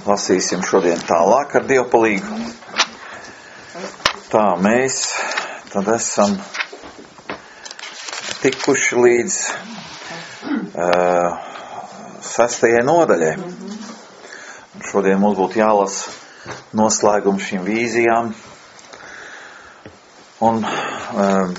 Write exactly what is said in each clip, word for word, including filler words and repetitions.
lasīsim šodien tālāk ar Dievu palīgu. Tā, mēs tad esam tikuši līdz uh, sestajai nodaļai. Un šodien mums būtu jālasa noslēgums šīm vīzijām. Un, uh,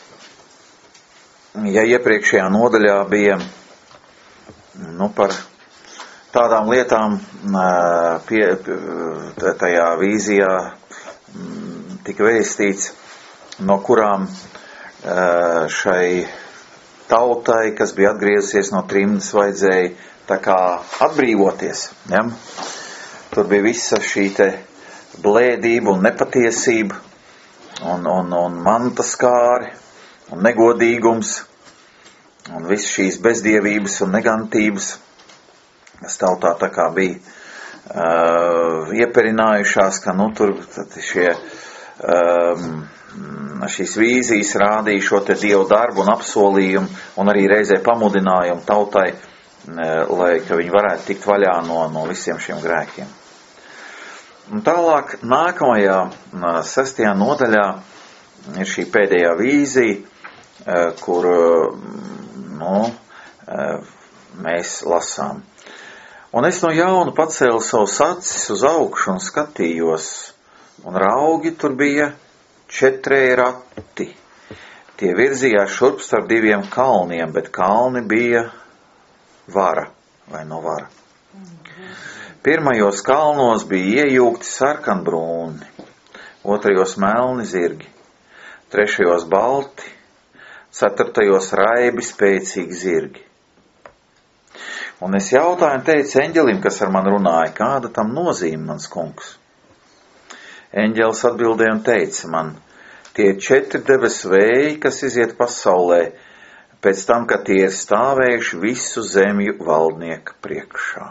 ja iepriekšējā nodaļā bija nu, par tādām lietām pie, tajā vīzijā tika vēstīts, no kurām šai tautai, kas bija atgriezusies no trimdas, vajadzēja tā kā atbrīvoties. Ja? Tur bija visa šī te blēdība un nepatiesība un, un, un mantas kāri un negodīgums un viss šīs bezdievības un negantības, kas tautā tā kā bija uh, ieperinājušās, ka nu tur šie, um, šīs vīzijas rādīja šo te Dievu darbu un apsolījumu un arī reizē pamudinājumu tautai, uh, lai, ka viņi varētu tikt vaļā no, no visiem šiem grēkiem. Un tālāk nākamajā uh, sestajā nodaļā ir šī pēdējā vīzija, uh, kur uh, nu, uh, mēs lasām. Un es no jauna pacēlu savus acis uz augšu un skatījos, un raugi tur bija četrēji rati. Tie virzījās šurp starp diviem kalniem, bet kalni bija vara vai no vara. Pirmajos kalnos bija iejūgti sarkanbrūni, otrajos melni zirgi, trešajos balti, ceturtajos raibi spēcīgi zirgi. Un es jautāju un teicu eņģelim, kas ar mani runāja, kāda tam nozīme, mans kungs? Eņģelis atbildēja un teica man, tie četri debesu vēji, kas iziet pasaulē, pēc tam, kad tie ir stāvējuši visu zemju valdnieka priekšā.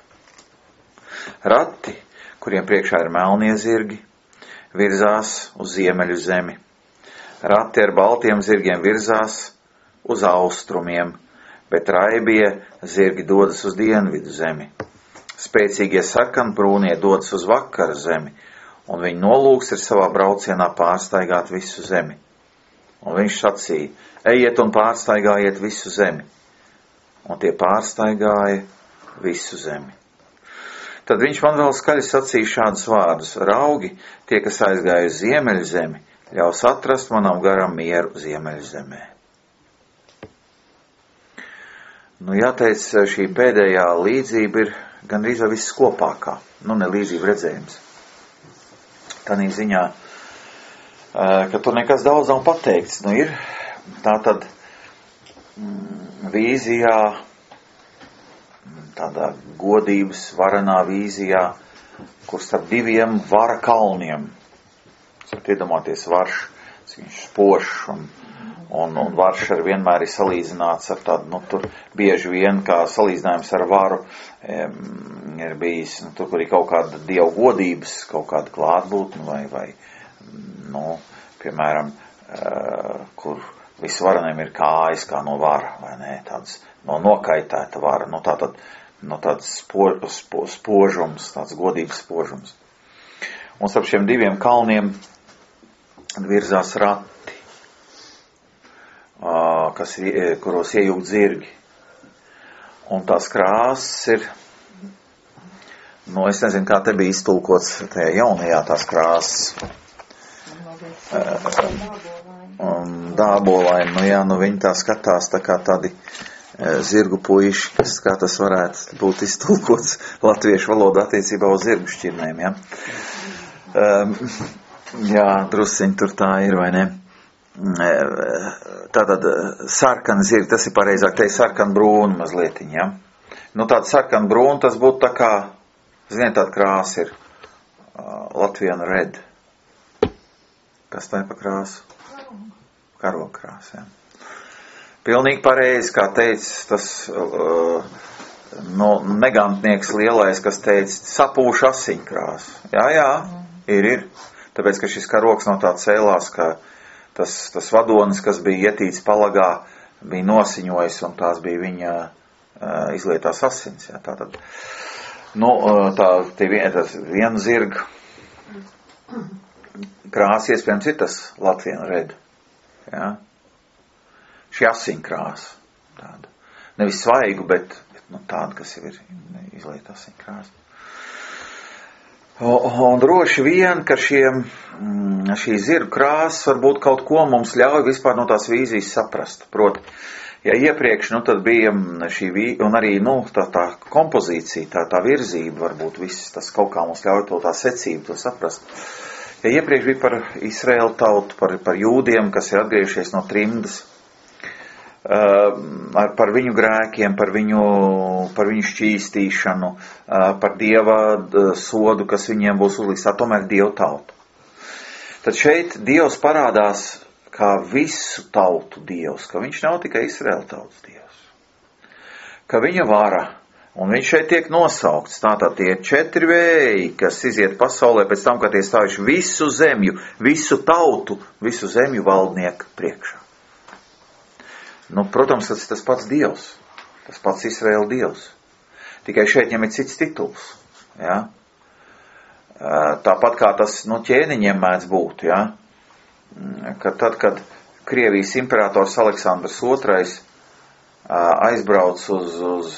Rati, kuriem priekšā ir melnie zirgi, virzās uz ziemeļu zemi. Rati ar baltiem zirgiem virzās uz austrumiem, bet raibie zirgi dodas uz dienvidu zemi. Spēcīgie sarkanbrūnie dodas uz vakara zemi, un viņa nolūks ir savā braucienā pārstaigāt visu zemi. Un viņš sacīja, ejiet un pārstaigājiet visu zemi. Un tie pārstaigāja visu zemi. Tad viņš man vēl skaļi sacīja šādus vārdus, raugi, tie, kas aizgāja uz ziemeļu zemi, ļaus atrast manam garam mieru ziemeļu zemē. Nu, jāteic, šī pēdējā līdzība ir gandrīz vai viss kopākā. Nu, ne līdzība redzējums. Tādā ziņā, ka tur nekas daudz nav pateikts. Nu, ir tā tad mm, vīzijā, tādā godības, varenā vīzijā, kur starp diviem vara kalniem. Jūs iedomāties varš, viņš spošs un Un, un varš ar vienmēr ir salīdzināts ar tādu, nu, tur bieži vien kā salīdzinājums ar varu um, ir bijis, nu, tur, kur ir kaut kāda dievu godības, kaut kāda klātbūtne vai, vai, nu, piemēram, uh, kur visvareniem ir kājas kā no vara, vai ne, tāds no nokaitēta vara, nu, tātad, nu, tāds spo, spo, spožums, tāds godības spožums. Un starp šiem diviem kalniem virzās rati, kas, kuros iejūgt zirgi. Un tās krāsas ir, nu, es nezinu, kā te bija iztulkots tajā jaunajā tās krāsas. Dābolaini, nu jā, nu viņi tā skatās tā kā tādi zirgu puiši, kas, kā tas varētu būt iztulkots latviešu valodā attiecībā uz zirgu šķirnēm, jā. Um, jā, drusciņ tur tā ir, vai ne? Tātad sarkan zirgi, tas ir pareizāk, te ir sarkan brūni mazlietiņ, ja? Nu, tāda sarkan brūni, tas būtu tā kā, ziniet, tāda krāsa ir uh, Latvian red. Kas tā ir pa krāsu? Karoga krāsa, ja. Pilnīgi pareizi, kā teica tas uh, no, negantnieks lielais, kas teica, sapūša asiņkrāsu. Jā, jā, ir, ir. Tāpēc, ka šis karogs no tā cēlās, ka Tas, tas vadonis, kas bija ietīts palagā, bija nosiņojis, un tās bija viņa uh, izlietās asins. Jā, tātad. Nu, tā, tie vien, tas viena zirga krāsa, iespējams, ir tas Latvienu red. Ja? Šī asiņu krāsa. Tāda. Nevis svaigu, bet, bet nu, tāda, kas jau ir izlieta asiņu krāsa. Un, un droši vien, ka šiem, šī zirga krāsa varbūt kaut ko mums ļauj vispār no tās vīzijas saprast. Proti, ja iepriekš, nu, tad bija šī, un arī, nu, tā, tā kompozīcija, tā, tā virzība, varbūt viss tas kaut kā mums ļauj to tā secību, to saprast. Ja iepriekš bija par Izraēlu tautu, par, par jūdiem, kas ir atgriežies no trimdas, uh, par viņu grēkiem, par viņu, par viņu šķīstīšanu, uh, par Dieva sodu, kas viņiem būs uzliks, tā tomēr Dieva tauta. Tad šeit Dievs parādās kā visu tautu Dievs, ka viņš nav tikai Izraēla tautas Dievs. Ka viņa vara, un viņš šeit tiek nosaukts, tātad tie četri vēji, kas iziet pasaulē pēc tam, kad tie stājuši visu zemju, visu tautu, visu zemju valdnieku priekšā. Nu, protams, tas ir tas pats Dievs, tas pats Izraēla Dievs. Tikai šeit viņam ir cits tituls, ja? Tāpat kā tas, nu, ķēniņiem mēdz būt, ja? Ka tad, kad Krievijas imperators Aleksandrs otrais aizbrauc uz, uz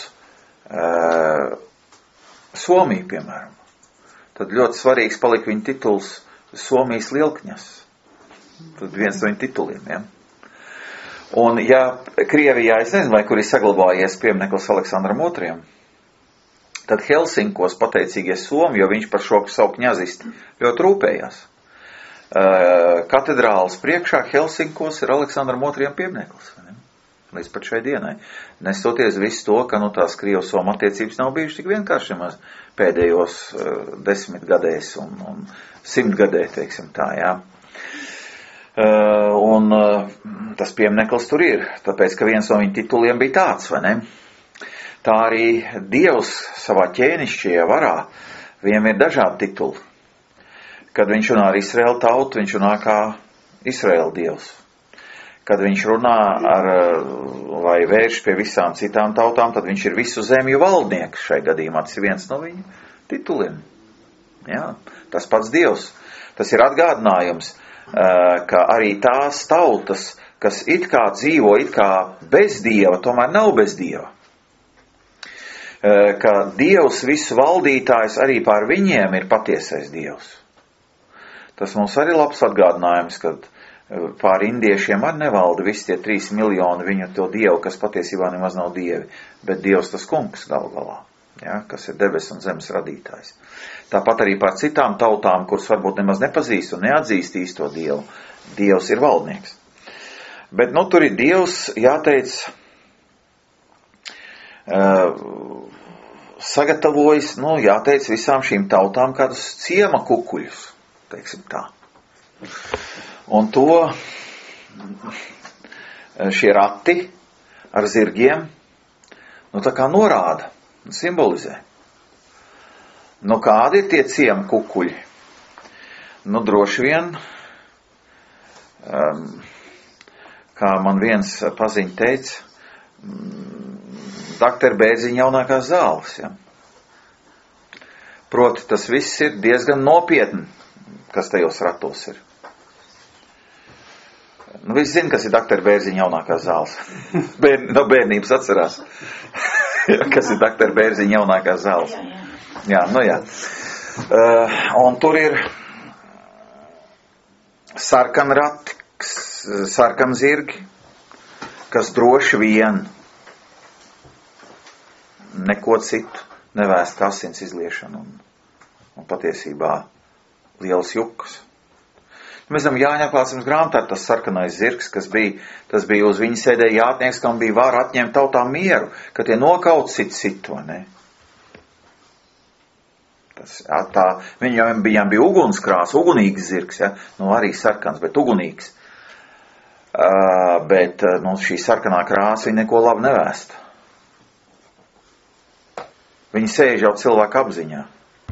uh, Somiju, piemēram, tad ļoti svarīgs palika viņa tituls Somijas lielkņas. Tad viens no viņa tituliem, ja. Un ja Krievijā, es nezinu, vai kur ir saglabājies piemineklis Aleksandram otrajam, tad Helsinkos pateicīgie Somi, jo viņš par šo savu kņazisti ļoti rūpējās. Katedrāles priekšā Helsinkos ir Aleksandram otrajam piemineklis, līdz pat šai dienai. Nestoties visu to, ka nu, tās Krievu-Somu attiecības nav bijušas tik vienkārši maz pēdējos uh, desmit gadēs un, un simtgadē, teiksim tā, jā. Uh, un uh, tas piemineklis tur ir, tāpēc, ka viens no viņa tituliem bija tāds, vai ne? Tā arī Dievs savā ķēnišķajā varā, viņam ir dažādi tituli. Kad viņš runā ar Izraēlu tautu, viņš runā kā Izraēla Dievs. Kad viņš runā ar, vai vērš pie visām citām tautām, tad viņš ir visu zemju valdnieks šai gadījumā. Tas ir viens no viņa tituliem. Jā, tas pats Dievs. Tas ir atgādinājums, ka arī tās tautas, kas it kā dzīvo, it kā bez Dieva, tomēr nav bez Dieva. Ka Dievs visu valdītājs arī pār viņiem ir patiesais Dievs. Tas mums arī labs atgādinājums, kad pār indiešiem arī nevalda visi tie trīs miljoni viņu to Dievu, kas patiesībā nemaz nav Dievi, bet Dievs tas kungs gal galā, ja, kas ir debes un zemes radītājs. Tāpat arī pār citām tautām, kuras varbūt nemaz nepazīst un neatzīst īsto Dievu, Dievs ir valdnieks. Bet, nu, tur ir Dievs, jāteic, uh, sagatavojis, nu, jāteic visām šīm tautām kādus ciema kukuļus. Teiksim tā. Un to šie rati ar zirgiem, nu tā kā norāda, simbolizē. Nu kādi ir tie ciema kukuļi? Nu droši vien, um, kā man viens paziņ teica, doktor Bērziņa jaunākās zāles. Ja? Proti, tas viss ir diezgan nopietni, kas tajos ratos ir. Nu, visi zina, kas ir doktor Bērziņa jaunākās zāles. Bēr, no bērnības atcerās. Kas ir doktor Bērziņa jaunākās zāles. Jā, nu jā. Uh, un tur ir sarkan rati, sarkan zirgi, kas droši vien neko citu nevēst asins izliešanu un, un patiesībā lielas jukas. Mēs zinām, Jāņa atklāsmes grāmatā tas sarkanais zirgs, kas bija, tas bija uz viņa sēdēja jātnieks, kam bija vāra atņemt tautām mieru, ka tie nokaut citu citu, vai ne? Tas, tā, viņam bija, bija ugunskrās, ugunīgs zirgs, ja? Nu, arī sarkans, bet ugunīgs. Uh, bet, nu, šī sarkanā krāsa viņa neko labi nevēst. Viņi sēž jau cilvēku apziņā.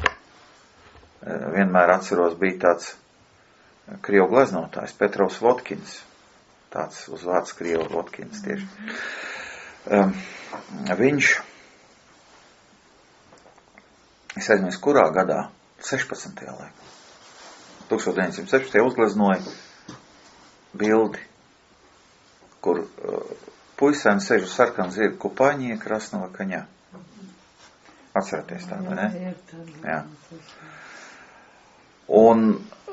Vienmēr atceros, bija tāds Krievu gleznotājs, Petrovs Votkins. Tāds uz vārds Krievu Votkins tieši. Um, viņš es aizmies kurā gadā, sešpadsmitajā laikā, tūkstoš deviņsimt sešpadsmitajā uzgleznoja bildi, kur uh, puisēni sēž uz sarkanu zirgu kupaņie Krasnova kaņā. Atceraties tādu, ne? Jā. Un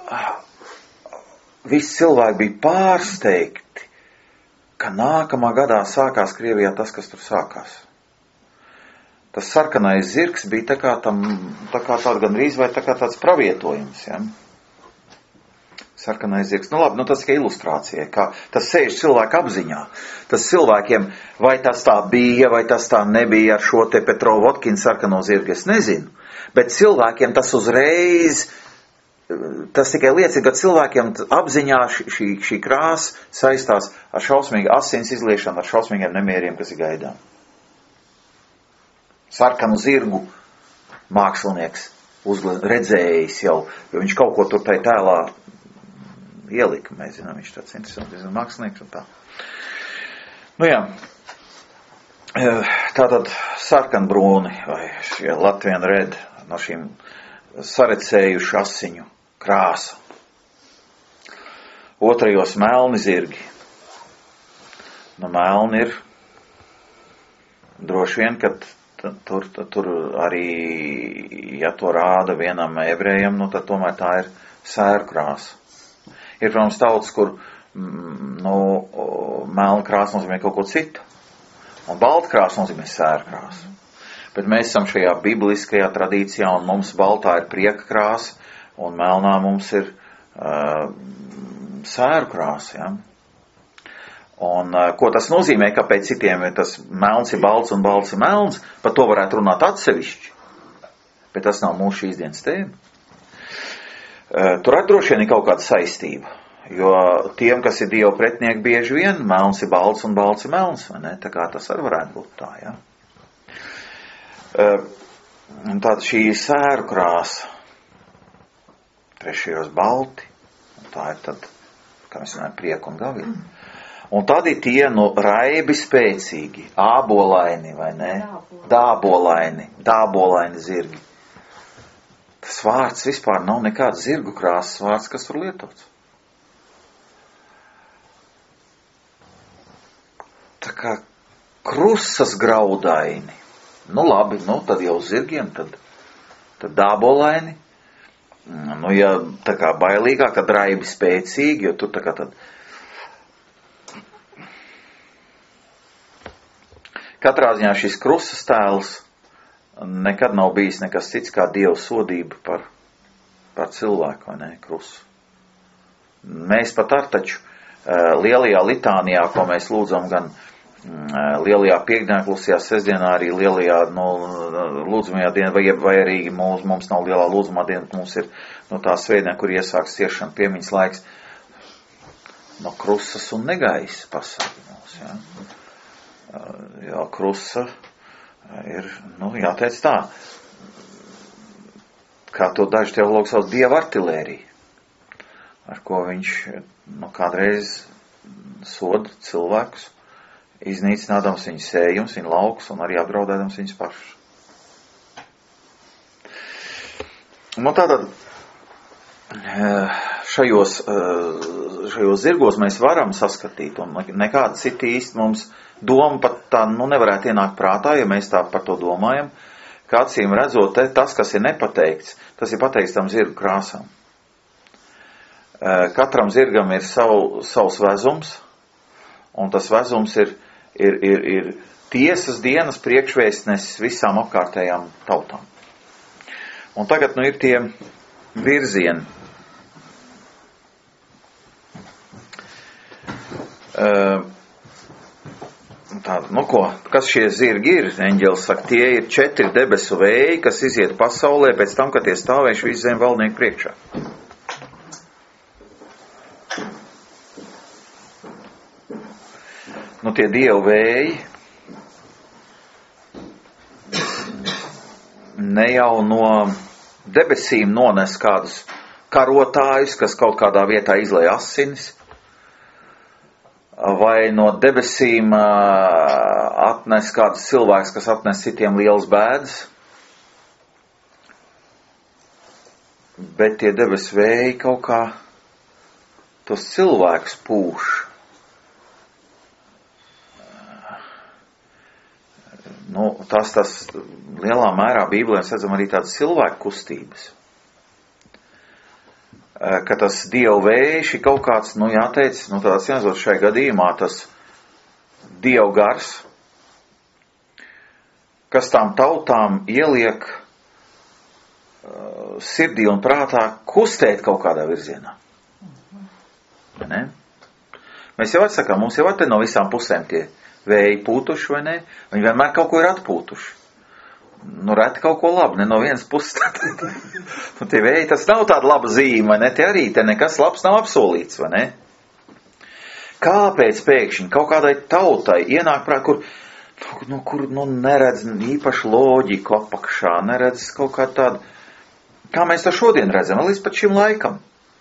visi cilvēki bija pārsteigti, ka nākamā gadā sākās Krievijā tas, kas tur sākās. Tas sarkanais zirgs bija tā kā, tam, tā kā tāda gandrīz vai tā kā tāds pravietojums, ja? Sarkanais zirgs. Nu labi, nu tas tikai ilustrācija, kā tas sēž cilvēku apziņā. Tas cilvēkiem, vai tas tā bija, vai tas tā nebija ar šo te Petro Votkinu sarkano zirgu, es nezinu. Bet cilvēkiem tas uzreiz, tas tikai liecina, ka cilvēkiem apziņā šī, šī, šī krāsa saistās ar šausmīgu asins izliešanu, ar šausmīgiem nemieriem, kas ir gaidām. Sarkanu zirgu mākslinieks uzgle, redzējis jau, jo viņš kaut ko tur tai tēlā ielika, mēs zinām, viņš tāds interesants mākslinieks un tā. Nu jā, tātad sarkanbrūni vai šie Latvian red no šīm sarecējuši asiņu krāsa. Otrajos melni zirgi. Nu, melni ir droši vien, kad tur, tur arī, ja to rāda vienam ebrejam, nu tad tomēr tā ir sēru krāsa. Ir, protams, tautas, kur nu, melna krāsa nozīmē kaut ko citu. Un balta krāsa nozīmē sēru krāsu. Bet mēs esam šajā bibliskajā tradīcijā, un mums baltā ir prieka krāsa, un melnā mums ir uh, sēru krāsa. Ja? Un uh, ko tas nozīmē, kāpēc citiem tas melns ir balts un balts ir melns, par to varētu runāt atsevišķi. Bet tas nav mūsu šīs dienas tēma. Uh, tur arī droši vien ir kaut kāda saistība. Jo tiem, kas ir Dieva pretinieki, bieži vien melns ir balts un balts ir melns, vai ne? Tā kā tas arī varētu būt tā, ja? Uh, tāda šī sēru krāsa, trešajos balti, un tā ir tad, kā mēs runājam, prieku un gavili. Un tad ir tie, nu, raibi spēcīgi, ābolaini, vai ne? Dābolaini, dābolaini zirgi. Tas vārds vispār nav nekāds zirgu krāsas vārds, kas tur lietots. Tā kā krusas graudaini. Nu labi, nu tad jau zirgiem, tad, tad dābolaini. Nu ja tā kā bailīgāk, tad raibi spēcīgi, jo tur tā kā tad. Katrā ziņā šis krusas tēls nekad nav bijis nekas cits kā Dieva sodība par, par cilvēku, vai ne, krusu. Mēs pat ar taču lielajā litānijā, ko mēs lūdzam gan lielajā piekdienā, klusajā sestdienā, arī lielajā no, lūdzamajā dienā, vai, vai arī mums, mums nav lielā lūdzamā diena, mums ir no tā svētdiena, kur iesāks ciešana piemiņas laiks, no krusas un negaisa pasaka mums, ja. Jo krusa ir, nu, jāteic tā, kā to daži teologi sauc, Dieva artilērija, ar ko viņš, nu, kādreiz soda cilvēkus, iznīcinādams viņu sējums, viņu laukus un arī apdraudēdams viņus pašus. Nu, tātad šajos, šajos zirgos mēs varam saskatīt, un nekāda cita īsti mums doma pat tā, nu, nevarētu ienākt prātā, ja mēs tā par to domājam, ka acīm redzot, te, tas, kas ir nepateikts, tas ir pateikts tam zirgu krāsām. Katram zirgam ir savu, savs vezums, un tas vezums ir, ir, ir, ir tiesas dienas priekšvēstnesis visām apkārtējām tautām. Un tagad, nu, ir tie virzieni. Uh, Tā, nu ko, kas šie zirgi ir? Eņģelis saka, tie ir četri debesu vēji, kas iziet pasaulē pēc tam, kad tie stāvējuši visu zem valdnieku priekšā. Nu, tie dievu vēji ne jau no debesīm nones kādus karotājus, kas kaut kādā vietā izlej asinis, vai no debesīm atnes kāds cilvēks, kas atnes citiem lielas bēdas. bet tie debes vēji kaut kā tos cilvēkus pūš. Nu, tas, tas lielā mērā Bībelē mēs redzam arī tādas cilvēku kustības. Ka tas Dieva vējš ir kaut kāds, nu jāteic, nu tāds jāzot šajā gadījumā tas Dieva gars, kas tām tautām ieliek uh, sirdī un prātā kustēt kaut kādā virzienā. Ne? Mēs jau atsakām, mums jau te no visām pusēm tie vēji pūtuši, vai ne? Viņi vienmēr kaut ko ir atpūtuši. Nu, reti kaut ko labu, ne no vienas puses. Nu, tie vēji, tas nav tāda laba zīme, vai ne? Te arī te nekas labs nav apsolīts, vai ne? Kāpēc pēkšņi kaut kādai tautai ienāk prāt, kur, nu, kur nu, neredz īpaši loģiku apakšā, neredz kaut kā tādu, kā mēs to šodien redzam, līdz pat šim laikam.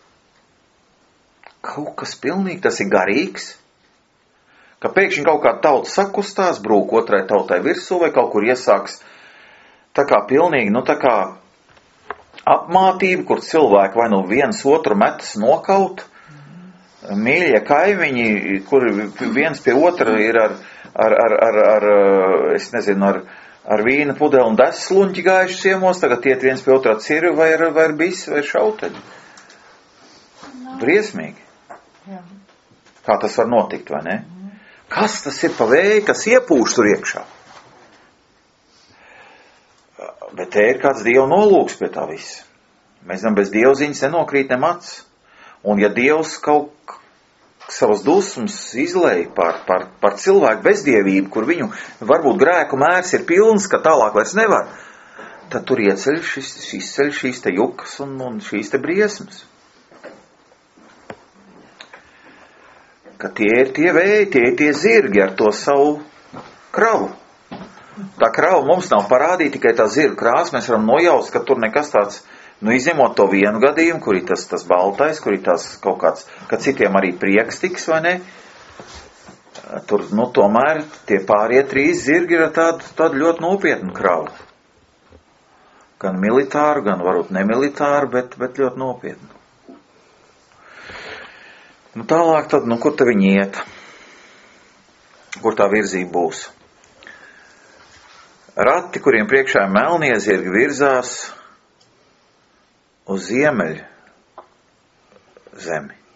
Kaut kas pilnīgi, tas ir garīgs, ka pēkšņi kaut kāda tauta sakustās, brūk otrai tautai virsū vai kaut kur iesāks tā kā pilnīgi, nu tā kā apmātība, kur cilvēki vai nu viens otru metas nokaut, mīļie kaimiņi, kur viens pie otra ir ar, ar, ar, ar, ar es nezinu, ar, ar vīna pudeli un desluņķi gājuši ciemos, tagad iet viens pie otrā cirvi vai ar, vai ar bisi vai šauteļi. Briesmīgi. Kā tas var notikt, vai ne? Kas tas ir pa vēju, kas iepūš tur iekšā? Bet te ir kāds Dieva nolūks pie tā visa. Mēs zinām, bez Dieva ziņas nenokrīt ne mats. Un ja Dievs kaut savas dusmas izlēja par, par, par cilvēku bezdievību, kur viņu varbūt grēku mērs ir pilns, ka tālāk vairs nevar, tad tur ieceļ šis, izceļ šīs te jukas un, un šīs te briesmas. Ka tie ir tie vēji, tie ir tie zirgi ar to savu kravu. Tā krava mums nav parādīta, tikai tā zirga krāsa, mēs varam nojaust, ka tur nekas tāds, nu izņemot to vienu gadījumu, kur ir tas, tas baltais, kur ir tas kaut kāds, ka citiem arī prieks tiks, vai ne? Tur, nu tomēr tie pārie trīs zirgi ir tādu, tādu ļoti nopietnu kravu. Gan militāru, gan varbūt nemilitāru, bet, bet ļoti nopietnu. Nu tālāk tad, nu kur te viņi iet? Kur tā virzība būs? Rati, kuriem priekšā melnie zirgi virzās uz ziemeļu zemi.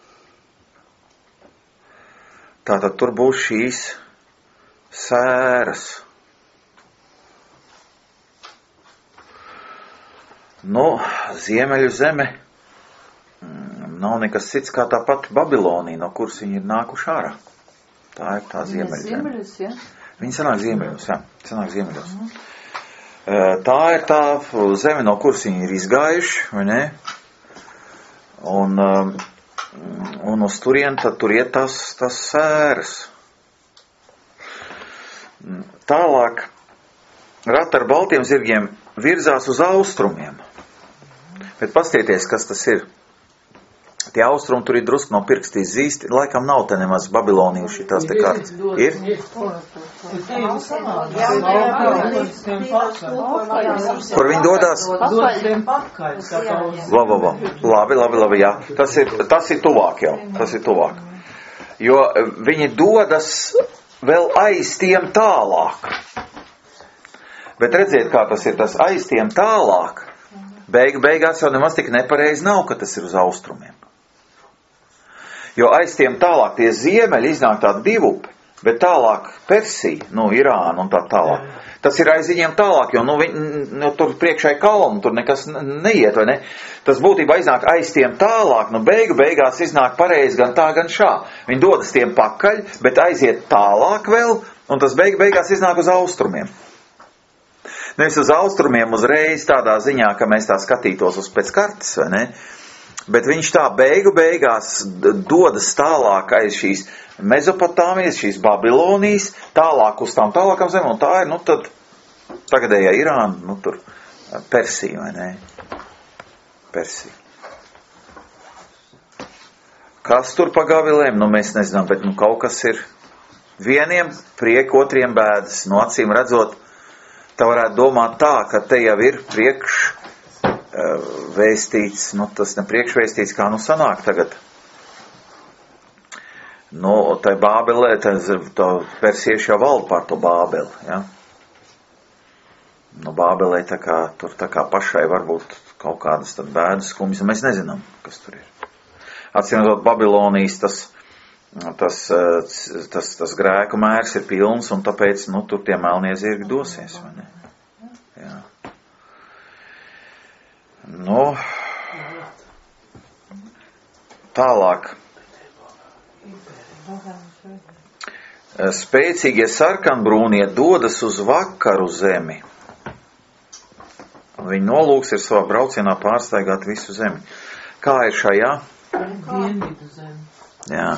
Tātad tur būs šīs sēras. Nu, ziemeļu zeme nav nekas cits kā tā pati Babilonija, no kuras viņi ir nākuši ārā. Tā ir tā ziemeļu zeme. Ziemeļus, ja? Viņi sanāk ziemeļos, jā. Sanāk ziemeļos. Uh-huh. Tā ir tā zeme, no kuras viņi ir izgājuši, vai ne? Un, un uz turien, tad tur iet tās, tās sēras. Tālāk, rati ar baltiem zirgiem virzās uz austrumiem. Bet pastieties, kas tas ir. Tie austrumi tur ir drusku no pirkstīs zīsti. Laikam nav te nemaz Babiloniju šitās te kārtas. Ir? Kur viņi dodās? Labi, labi, labi, labi, jā. Tas ir, tas ir tuvāk jau. Tas ir tuvāk. Jo viņi dodas vēl aiz tiem tālāk. Bet redziet, kā tas ir tas aiz tiem tālāk. Beigu beigās jau nemaz tik nepareizi nav, ka tas ir uz austrumiem. Jo aiz tiem tālāk tie ziemeļi iznāk tādi divupi, bet tālāk Persija, nu, Irāna un tā tālāk. Tas ir aiz viņiem tālāk, jo, nu, viņi, nu tur priekšai kalnu, tur nekas neiet, vai ne? Tas būtībā iznāk aiz tiem tālāk, nu, beigu beigās iznāk pareizi gan tā, gan šā. Viņi dodas tiem pakaļ, bet aiziet tālāk vēl, un tas beigu beigās iznāk uz austrumiem. Nevis uz austrumiem uzreiz tādā ziņā, ka mēs tā skatītos uz pēc kartes, vai ne? Bet viņš tā beigu beigās dodas tālāk aiz šīs Mezopotāmijas, šīs Babilonijas, tālāk uz tām tālākām zemēm, un tā ir, nu tad, tagadējā Irāna, nu tur, Persija, vai ne? Persija. Kas tur pa gavilēm? Nu, mēs nezinām, bet nu kaut kas ir vieniem priek, otriem bēdas. No acīm redzot, tā varētu domāt tā, ka te jau ir priekš vēstīts, nu tas ne priekšvēstīts, kā nu sanāk tagad. Nu, tai Bābelē, tā persieši jau valda pār to Bābeli, ja. Nu, Bābelē tā kā, tur tā kā pašai varbūt kaut kādas tad bēdas skumjas, un mēs nezinām, kas tur ir. Atcīmredzot, Babilonijas tas, tas, tas, tas grēku mērs ir pilns, un tāpēc, nu, tur tie melnie zirgi dosies, vai ne? Jā. Nu, tālāk. Spēcīgie sarkanbrūnie dodas uz vakaru zemi. Viņa nolūks ir savā braucienā pārstaigāt visu zemi. Kā ir šajā? Dienvidu zemi. Jā.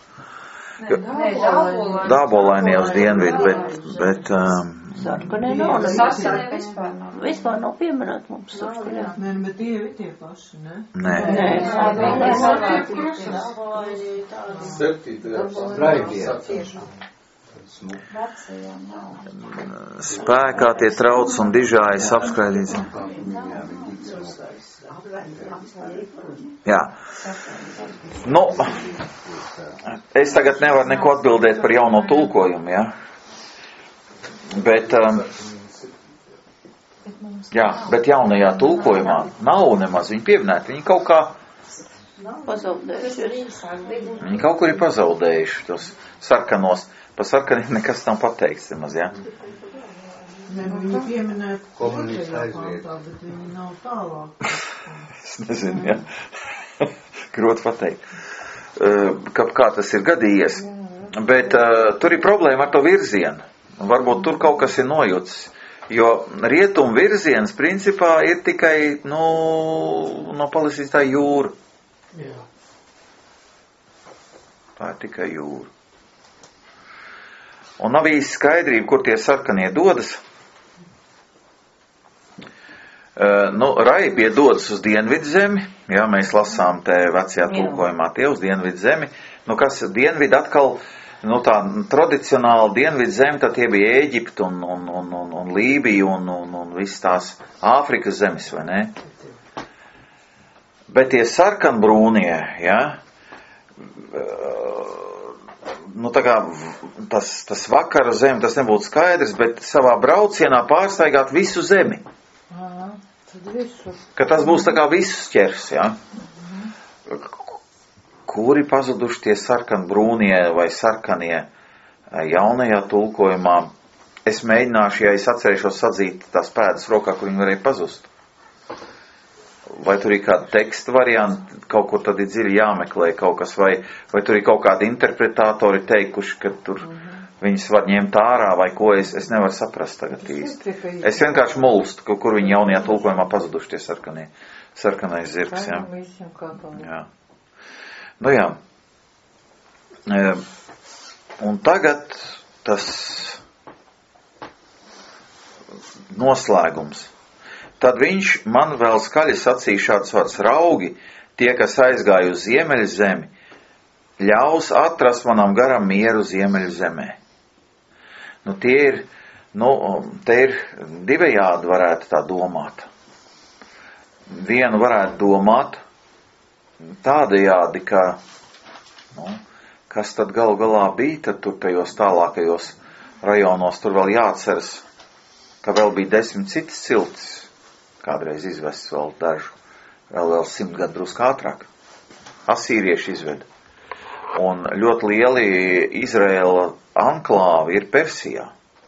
Dābolainie uz dienvidu, bet, bet um, sarkanē nav. Sarkanē vispār nav. Vispār nav pieminēt mums sarkanē. Nē, bet tie ir tie paši, ne? Nē. Nē, sarkanē Spēkā tie trauc un dižājas apskraidīts. Jā. Nu, es tagad nevaru neko atbildēt par jauno tulkojumu, jā. Bet, um, jā, bet jaunajā tulkojumā nav nemaz viņi pieminēti. Viņi kaut kā pazaudējuši. Viņi kaut kur ir pazaudējuši tos sarkanos. Par sarkaniem nekas nav pateikts nemaz, jā. Nē, nu viņi pieminēti otrajā pantā, bet viņi nav tālāk. Es nezinu, jā. Grūti pateikt. Kā, kā tas ir gadījies. Bet uh, tur ir problēma ar to virzienu. Varbūt tur kaut kas ir nojucis. Jo rietumu virziens principā ir tikai, nu, no Palestīnas tā jūra. Jā. Tā ir tikai jūra. Un nav īsti skaidrība, kur tie sarkanie dodas. Uh, nu, Raibie dodas uz dienvidu zemi. Jā, mēs lasām te vecajā tulkojumā tie uz dienvidu zemi. Nu, kas dienvidu atkal... Nu, tā tradicionāli dienvidu zemi, tad tie bija Ēģipta un, un, un, un, un Lībija un, un, un viss tās Āfrikas zemes, vai ne? Bet tie sarkanbrūnie, ja, nu, tā kā tas, tas vakara zemi, tas nebūtu skaidrs, bet savā braucienā pārstaigāt visu zemi. Aha, tad visu. Ka tas būs tā kā visus ķers, ja. Kuri pazuduši tie sarkanbrūnie vai sarkanie jaunajā tulkojumā? Es mēģināšu, ja es atcerēšos sadzīt tās pēdas rokā, kur viņi varēja pazust. Vai tur ir kāda teksta varianta, kaut kur tad ir dziļi jāmeklē kaut kas, vai, vai tur ir kaut kādi interpretātori teikuši, ka tur mm-hmm. viņas var ņemt ārā, vai ko, es, es nevaru saprast tagad īsti. Es vienkārši mulstu, kur viņi jaunajā tulkojumā pazuduši tie sarkanie, sarkanais zirgs, jā. Jā. Nu jā, un tagad tas noslēgums. Tad viņš man vēl skaļi sacīja šāds vārds: raugi, tie, kas aizgāja uz ziemeļu zemi, ļaus atrast manam garam mieru ziemeļu zemē. Nu tie ir, nu, te ir divējādi varētu tā domāt. Vienu varētu domāt tādējādi, ka, nu, kas tad galu galā bija, tad tur tajos tālākajos rajonos, tur vēl jāatceras, ka vēl bija desmit citas ciltis, kādreiz izvests vēl dažu, vēl vēl simt gadu drusku ātrāk. Asīrieši izveda. Un ļoti lieli Izraēla anklāvi ir Persijā.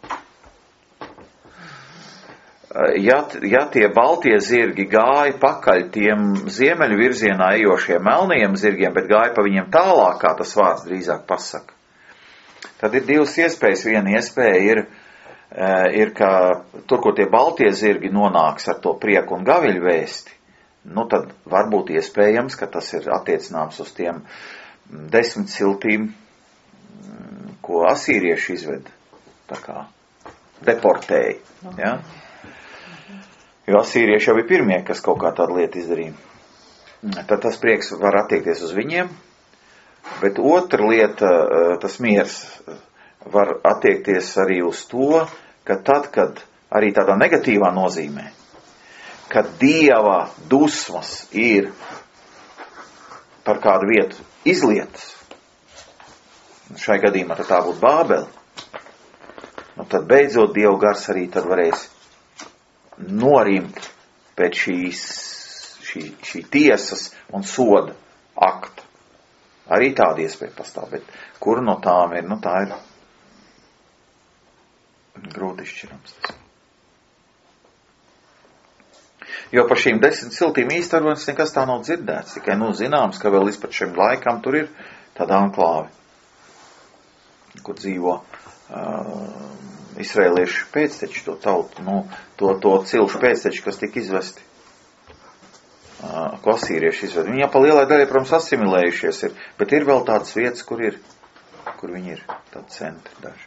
Ja, ja tie baltie zirgi gāja pakaļ tiem ziemeļu virzienā ejošiem melnajiem zirgiem, bet gāja pa viņiem tālāk, kā tas vārds drīzāk pasaka, tad ir divas iespējas. Viena iespēja ir, ir, ka tur, kur tie baltie zirgi nonāks ar to prieku un gaviļu vēsti, nu tad varbūt iespējams, ka tas ir attiecināms uz tiem desmit ciltīm, ko asīrieši izved, tā kā deportēja, ja? Jo asīrieši jau bija pirmie, kas kaut kā tādu lietu izdarīja. Tad tas prieks var attiekties uz viņiem, bet otra lieta, tas miers, var attiekties arī uz to, ka tad, kad arī tādā negatīvā nozīmē, ka Dieva dusmas ir par kādu vietu izlietas, šai gadījumā tad tā būtu Bābele, nu tad beidzot Dieva gars arī tad varēs norimt pēc šīs, šī, šī tiesas un soda akta. Arī tāda iespēja pastāv, bet kur no tām ir, nu tā ir grūti izšķirams. Jo par šīm desmit ciltīm īstenībā nekas tā nav dzirdēts, tikai nu zināms, ka vēl līdz pat šim laikam tur ir tāda anklāve, kur dzīvo uh, izraēliešu pēcteči, to tautu, nu, to, to cilšu pēcteči, kas tika izvesti, uh, ko asīrieši izvesti. Viņi jau pa lielai daļai, protams, asimilējušies ir, bet ir vēl tādas vietas, kur ir, kur viņi ir, tādi centri daži.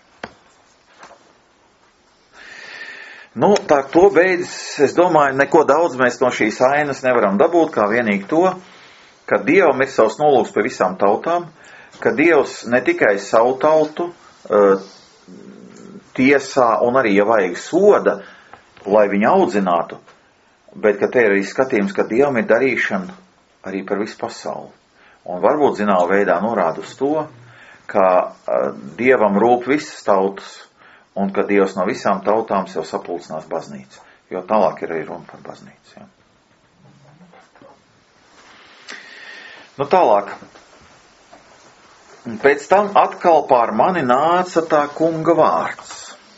Nu, tā to beidzas, es domāju, neko daudz mēs no šīs ainas nevaram dabūt, kā vienīgi to, ka Dievam ir savs nolūks pie visām tautām, ka Dievs ne tikai savu tautu uh, tiesā un arī, ja vajag, soda, lai viņu audzinātu, bet ka te ir arī skatījums, ka Dievam ir darīšana arī par visu pasauli. Un varbūt zināmā veidā norāda uz to, ka uh, Dievam rūp visas tautas, un ka Dievs no visām tautām sev sapulcinās baznīcu. Jo tālāk ir arī runa par baznīcu. Ja. Nu tālāk. Pēc tam atkal pār mani nāca tā kunga vārds.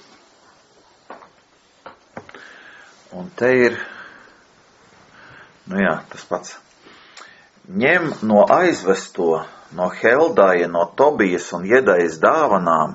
Un te ir, nu jā, tas pats. Ņem no aizvesto, no Heldaja, no Tobijas un Jedajas dāvanām,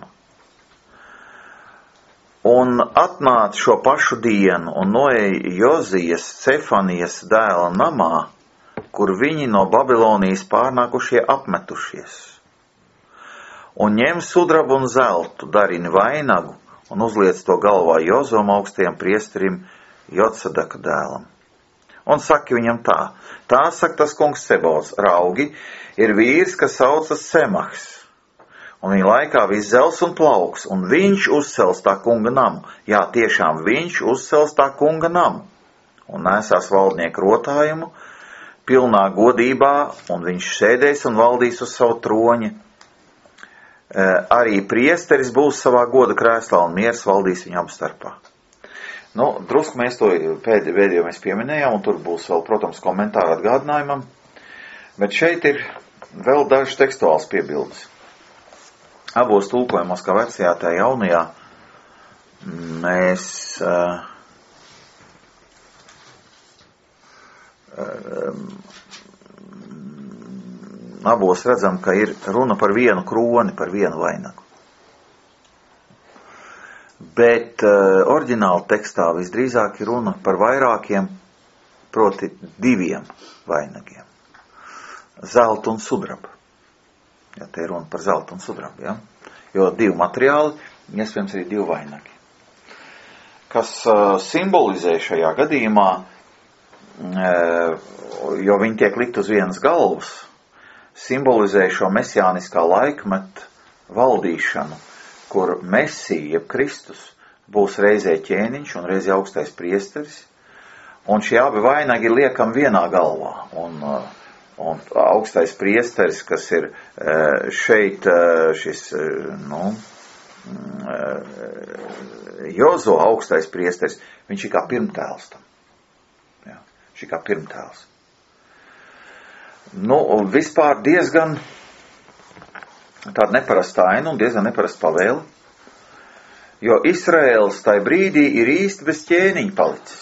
un atnāca šo pašu dienu un noeja Jozijas Cefanijas dēla namā, kur viņi no Babilonijas pārnākušie apmetušies. Un ņem sudrabu un zeltu, darini vainagu un uzliec to galvā Jozom augstajam priesterim Jocadaka dēlam. Un saki viņam tā, tā saka tas kungs Sebaots, raugi, ir vīrs, kas saucas Semahs. Un viņa laikā viss zels un plauks, un viņš uzcels tā kunga namu. Jā, tiešām viņš uzcels tā kunga namu. Un nesās valdnieku rotājumu, pilnā godībā, un viņš sēdēs un valdīs uz savu troņa. E, arī priesteris būs savā goda krēslā, un miers valdīs viņam starpā. Nu, drusku mēs to pēdējo mēs pieminējām, un tur būs vēl, protams, komentāri atgādinājumam. Bet šeit ir vēl dažs tekstuāls piebildes. Abos tulkojumos, kā vecajā, tā jaunajā, mēs uh, uh, abos redzam, ka ir runa par vienu kroni, par vienu vainagu. Bet uh, oriģināla tekstā visdrīzāk ir runa par vairākiem, proti diviem vainagiem. Zelta un sudraba. Ja te ir runa par zeltu un sudrabu, ja? Jo divi materiāli, iespējams arī divi vainagi. Kas uh, simbolizē šajā gadījumā, uh, jo viņi tiek likt uz vienas galvas, simbolizē šo mesijāniskā laikmeta valdīšanu, kur Mesija, jeb Kristus, būs reizē ķēniņš un reizē augstais priesteris, un šie abi vainagi ir liekam vienā galvā, un uh, Un augstais priesteris, kas ir šeit šis, nu, Jozo augstais priesteris, viņš ir kā pirmtēls tam. Jā, viņš ir kā pirmtēls. Nu, vispār diezgan tāda neparasta aina un diezgan neparasta pavēle, jo Izraēls tai brīdī ir īsti bez ķēniņa palicis.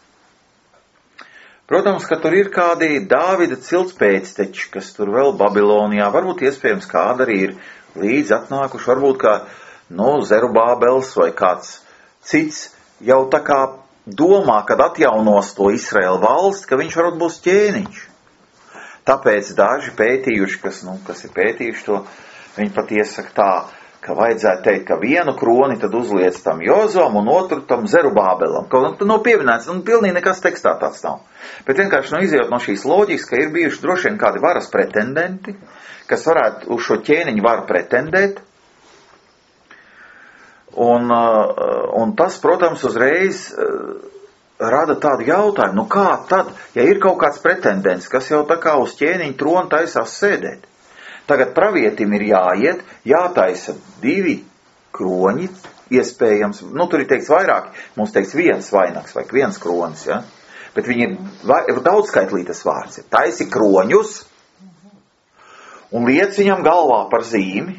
Protams, ka tur ir kādi Dāvida cilts pēcteči, kas tur vēl Babilonijā, varbūt iespējams kāda arī ir līdz atnākuši, varbūt kā, nu, Zerubābels vai kāds cits jau tā kā domā, kad atjaunos to Izraēlu valsti, ka viņš varbūt būs ķēniņš. Tāpēc daži pētījuši, kas, nu, kas ir pētījuši to, viņi pat iesaka tā, ka vajadzētu teikt, ka vienu kroni tad uzliec tam Jozom un otru tam Zerubābelam. Kaut kā nav pieminēts, un pilnīgi nekas tekstā tāds nav. Bet vienkārši nu izjūt no šīs loģikas, ka ir bijuši droši vien kādi varas pretendenti, kas varētu uz šo ķēniņu varu pretendēt. Un, un tas, protams, uzreiz rada tādu jautājumu, nu kā tad, ja ir kaut kāds pretendents, kas jau tā kā uz ķēniņa trona taisās sēdēt, tagad pravietim ir jāiet, jātaisa divi kroņi, iespējams, nu tur ir teikts vairāk, mums teikts viens vainags vai viens kronis, ja? Bet viņi ir, ir daudzskaitlītas vārds, ir taisi kroņus un liec viņam galvā par zīmi,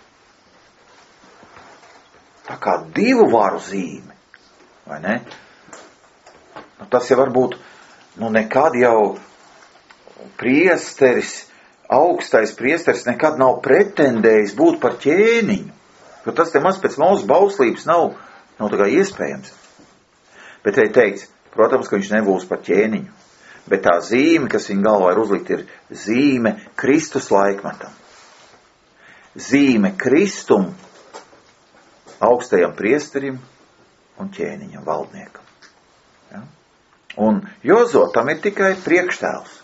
tā kā divu varu zīmi, vai ne? Nu, tas jau varbūt, nu nekad jau priesteris, augstais priesteris nekad nav pretendējis būt par ķēniņu, jo tas te maz pēc mūsu bauslības nav, nav tā kā iespējams. Bet te ir teikts, protams, ka viņš nebūs par ķēniņu, bet tā zīme, kas viņa galvā ir uzlikt, ir zīme Kristus laikmetam. Zīme Kristum, augstajam priesterim un ķēniņam, valdniekam. Ja? Un Jozo tam ir tikai priekštēls.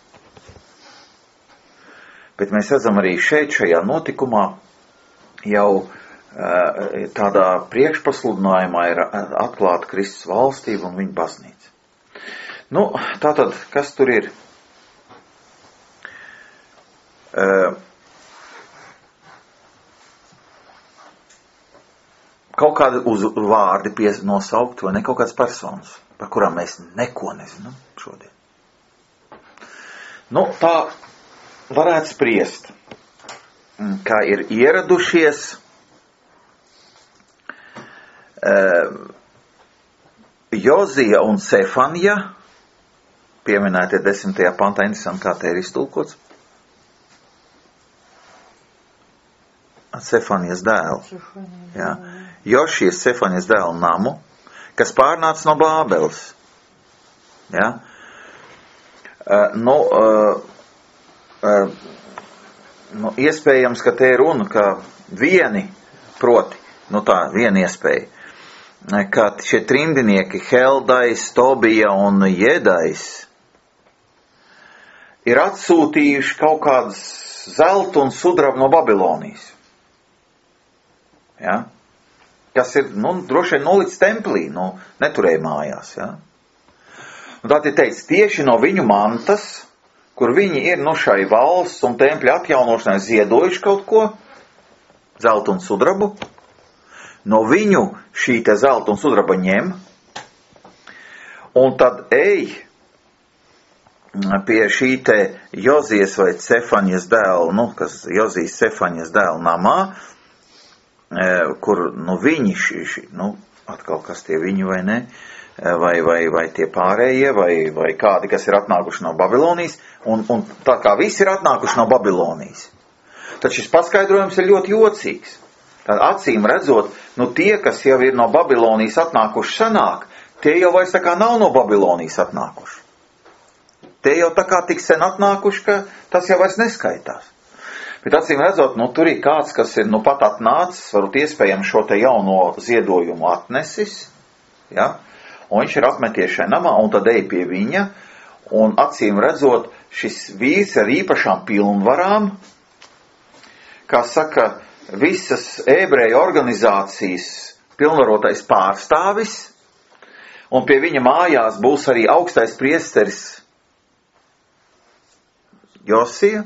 Bet mēs redzam arī šeit, šajā notikumā, jau tādā priekšpasludinājumā ir atklāta Kristus valstība un viņa baznīca. Nu, tātad, kas tur ir? Kaut kādi uz vārdi pies nosaukt, vai ne kaut kādas personas, par kurām mēs neko nezinām šodien. Nu, tā varētu spriest, kā ir ieradušies uh, Jozija un Sefanija, pieminētie desmitajā pantā, interesanti, kā te ir iztulkots. Sefanijas dēlu. Jā. Jošijas Sefanijas dēlu namu, kas pārnāca no Bābeles. Jā. Uh, nu, uh, uh, nu, iespējams, ka te ir runa, ka vieni, proti, nu tā, viena iespēja, ka šie trimdinieki Heldais, Tobija un Jedais ir atsūtījuši kaut kādas zelta un sudraba no Babilonijas. Ja? Kas ir, nu, droši vien nolicis templī, nu, neturēja mājās. Ja? Un tā ir teikts, tieši no viņu mantas, kur viņi ir no šai valsts un tempļa atjaunošanai ziedojuši kaut ko, zelta un sudrabu, no viņu šī te zelta un sudraba ņem, un tad ej pie šī te Jozijas vai Sefanijas dēla, nu, kas Jozijas Sefanijas dēla namā, kur, nu, viņi šī, šī, nu, atkal kas tie viņi vai ne, vai, vai, vai tie pārējie, vai, vai kādi, kas ir atnākuši no Babilonijas, un, un tā kā visi ir atnākuši no Babilonijas. Tad šis paskaidrojums ir ļoti jocīgs. Tad acīm redzot, nu tie, kas jau ir no Babilonijas atnākuši senāk, tie jau vairs tā kā nav no Babilonijas atnākuši. Tie jau tā kā tik sen atnākuši, ka tas jau vairs neskaitās. Bet acīm redzot, nu tur ir kāds, kas ir nu pat atnācis, varbūt iespējams šo te jauno ziedojumu atnesis, ja? Un viņš ir apmeties šai namā, un tad ej pie viņa, un acīm redzot, šis vīrs ar īpašām pilnvarām, kā saka, visas ebreju organizācijas pilnvarotais pārstāvis, un pie viņa mājās būs arī augstais priesteris Josija.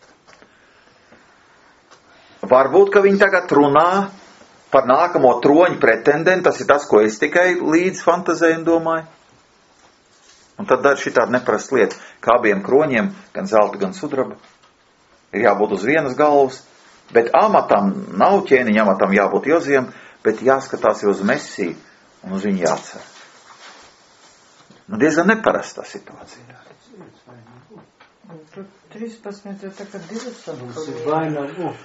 Varbūt, ka viņi tagad runā par nākamo troņu pretendentu, tas ir tas, ko es tikai līdz fantazēju un domāju. Un tad dara šitādu neprastu lietu, kā abiem kroņiem, gan zelta, gan sudraba, ir jābūt uz vienas galvas, bet amatam, nav ķēniņa amatam jābūt Jozijam, bet jāskatās jau uz Mesiju un uz viņu jācer. Nu, diezgan neparastā situācija. Tur trīspadsmit ir tā kā divas savukārt.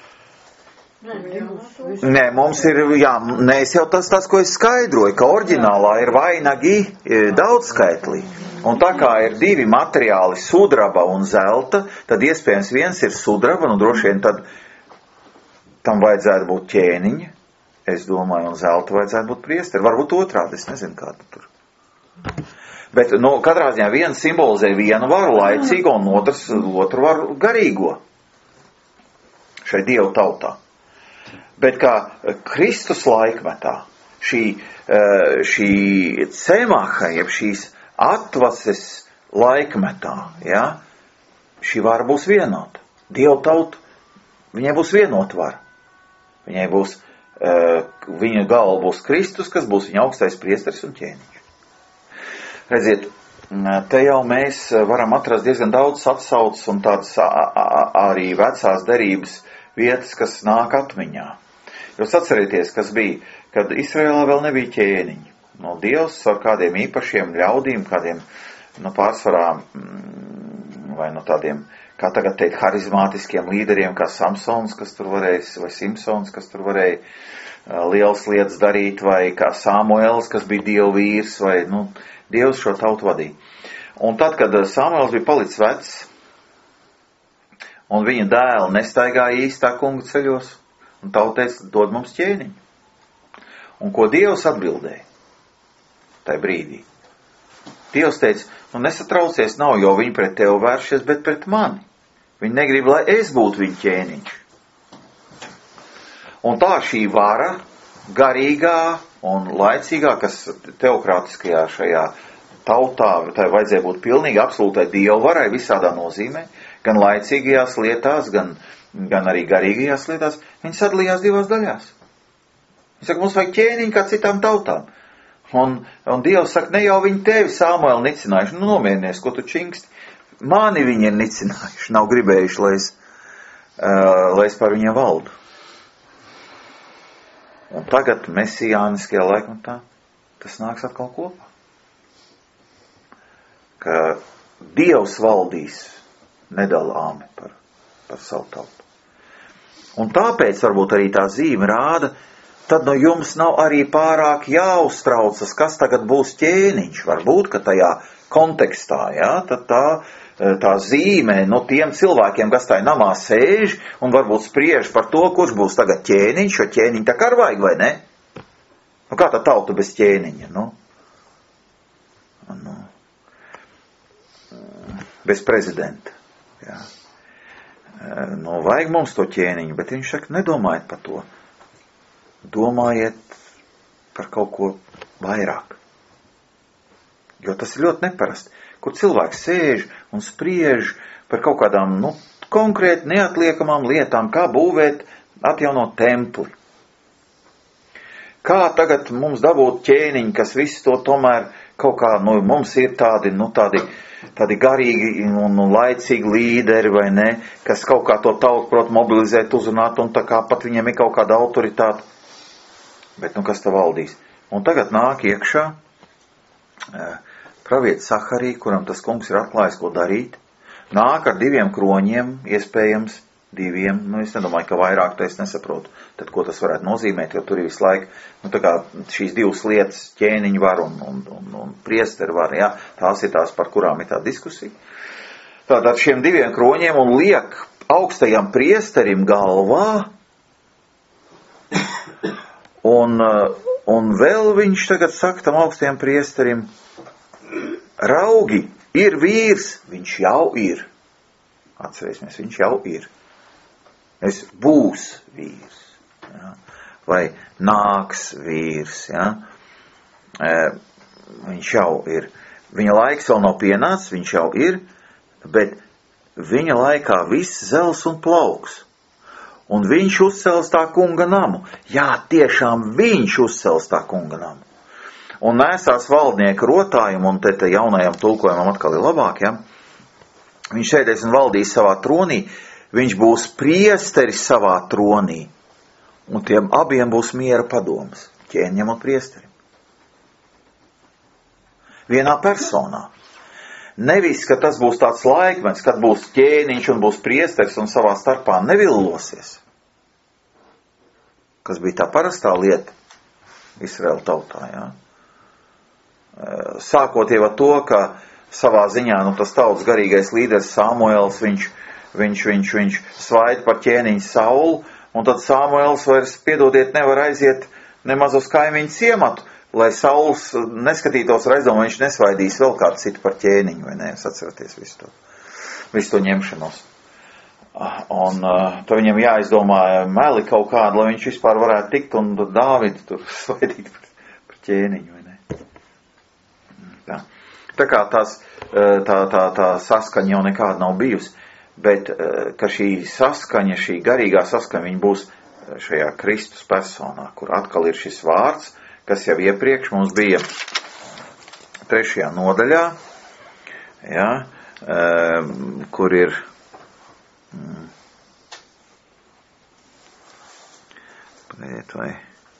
Nē, mums ir, jā, nē, es jau tas, tas, ko es skaidroju, ka oriģinālā ir vainagi daudzskaitlī. Un tā kā ir divi materiāli, sudraba un zelta, tad iespējams viens ir sudraba, nu droši vien tad tam vajadzētu būt ķēniņa, es domāju, un zelta vajadzētu būt priesteri. Varbūt otrādi, es nezinu, kāda tur. Bet, nu, katrā ziņā viens simbolizē vienu varu laicīgo, un otrs, otru varu garīgo šai Dievu tautā. Bet kā Kristus laikmetā šī, šī cemaha, jeb šīs atvases laikmetā, ja, šī vara būs vienota. Dieva tauta, viņai būs vienota vara. Viņai būs, uh, viņa galva būs Kristus, kas būs viņa augstais priesteris un ķēniņš. Redziet, te jau mēs varam atrast diezgan daudz atsaucas un tādas arī vecās derības vietas, kas nāk atmiņā. Jūs atcerieties, kas bija, kad Izraēlā vēl nebija ķēniņi. No Dievs ar kādiem īpašiem ļaudīm, kādiem, nu, pārsvarā, vai no tādiem, kā tagad teikt, harizmātiskiem līderiem, kā Samsons, kas tur varēja, vai Simpsons, kas tur varēja lielas lietas darīt, vai kā Samuels, kas bija Dieva vīrs, vai, nu, Dievs šo tautu vadīja. Un tad, kad Samuels bija palicis vecs, un viņa dēli nestaigāja īstā kunga ceļos, un tauta teica, dod mums ķēniņu. Un ko Dievs atbildēja? Tai brīdī. Dievs teica, nu nesatraucies, nav jau viņi pret tevi vēršies, bet pret mani. Viņi negrib, lai es būtu viņa ķēniņš. Un tā šī vara, garīgā un laicīgā, kas teokrātiskajā šajā tautā, tai vajadzēja būt pilnīgi absolūtai dievvarai visādā nozīmē, gan laicīgajās lietās, gan, gan arī garīgajās lietās, viņi sadalījās divās daļās. Viņi saka, mums vajag ķēniņu kā citām tautām. Un, un Dievs saka, ne jau viņi tevi, Samueli, nicinājuši, nu nomierinies, ko tu čingsti. Mani viņi ir nicinājuši, nav gribējuši, lai es, uh, lai es par viņiem valdu. Un tagad mesijāniskajā laikmatā tas nāks atkal kopā. Ka Dievs valdīs nedalāmi par, par savu tautu. Un tāpēc varbūt arī tā zīme rāda, tad no jums nav arī pārāk jāuztraucas, kas tagad būs ķēniņš. Varbūt, ka tajā kontekstā, jā, tad tā, tā zīmē no tiem cilvēkiem, kas tajā namā sēž un varbūt spriež par to, kurš būs tagad ķēniņš, jo ķēniņu tā kā ar vajag, vai ne? Nu, kā tā tauta bez ķēniņa, nu? nu? Bez prezidenta, jā. Nu, vajag mums to ķēniņu, bet viņš saka, nedomājiet par to. Domājiet par kaut ko vairāk. Jo tas ir ļoti neparasti, kur cilvēks sēž un spriež par kaut kādām, nu, konkrēti neatliekamām lietām, kā būvēt, atjaunot templi. Kā tagad mums dabūt ķēniņu, kas visu to tomēr kaut kā, nu, mums ir tādi, nu, tādi, tādi garīgi un, un laicīgi līderi, vai ne, kas kaut kā to tautu prot mobilizēt, uzrunāt, un tā kā pat viņiem ir kaut kāda autoritāte. Bet nu kas tā valdīs? Un tagad nāk iekšā pravietis Saharija, kuram tas kungs ir atklājis, ko darīt. Nāk ar diviem kroņiem, iespējams diviem, nu es nedomāju, ka vairāk, tā es nesaprotu, tad ko tas varētu nozīmēt, jo tur ir visu laiku, nu tā kā šīs divas lietas, ķēniņu var un, un, un, un priesteru var, jā, tās ir tās, par kurām ir tā diskusija. Tātad šiem diviem kroņiem un liek augstajam priesterim galvā, Un, un vēl viņš tagad saka tam augstajam priesterim, raugi, ir vīrs, viņš jau ir. Atcerēsimies, viņš jau ir. Es būs vīrs. Ja? Vai nāks vīrs. Ja? E, viņš jau ir. Viņa laiks vēl nav pienācis, viņš jau ir, bet viņa laikā viss zels un plauks. Un viņš uzcels tā kunga namu. Jā, tiešām viņš uzcels tā kunga namu. Un nesās valdnieku rotājumu, un te, te jaunajam tulkojumam atkal ir labāk, ja? Viņš sēdēs un valdīs savā tronī, viņš būs priesteris savā tronī, un tiem abiem būs miera padoms, ķēniņam un priesterim. Vienā personā. Nevis, ka tas būs tāds laikmets, kad būs ķēniņš un būs priesteris un savā starpā nevillosies. Kas bija tā parastā lieta Izraēla tautā, jā. Sākot jau ar to, ka savā ziņā, nu, tas tautas garīgais līderis Samuels, viņš, viņš, viņš, viņš svaida par ķēniņu Saulu, un tad Samuels vairs, piedodiet, nevar aiziet nemaz uz kaimiņu ciematu, lai Sauls neskatītos ar aizdomu, viņš nesvaidīs vēl kādu citu par ķēniņu, vai ne? Es atceraties visu to, visu to ņemšanos. Un uh, to viņam jāizdomā meli kaut kādu, lai viņš vispār varētu tikt un Dāvidu tur svaidīt par, par ķēniņu, vai ne? Tā. tā kā tās, tā, tā, tā saskaņa jau nekāda nav bijusi, bet ka šī saskaņa, šī garīgā saskaņa, viņa būs šajā Kristus personā, kur atkal ir šis vārds, kas jau iepriekš mums bija trešajā nodaļā, ja, kur ir pret vai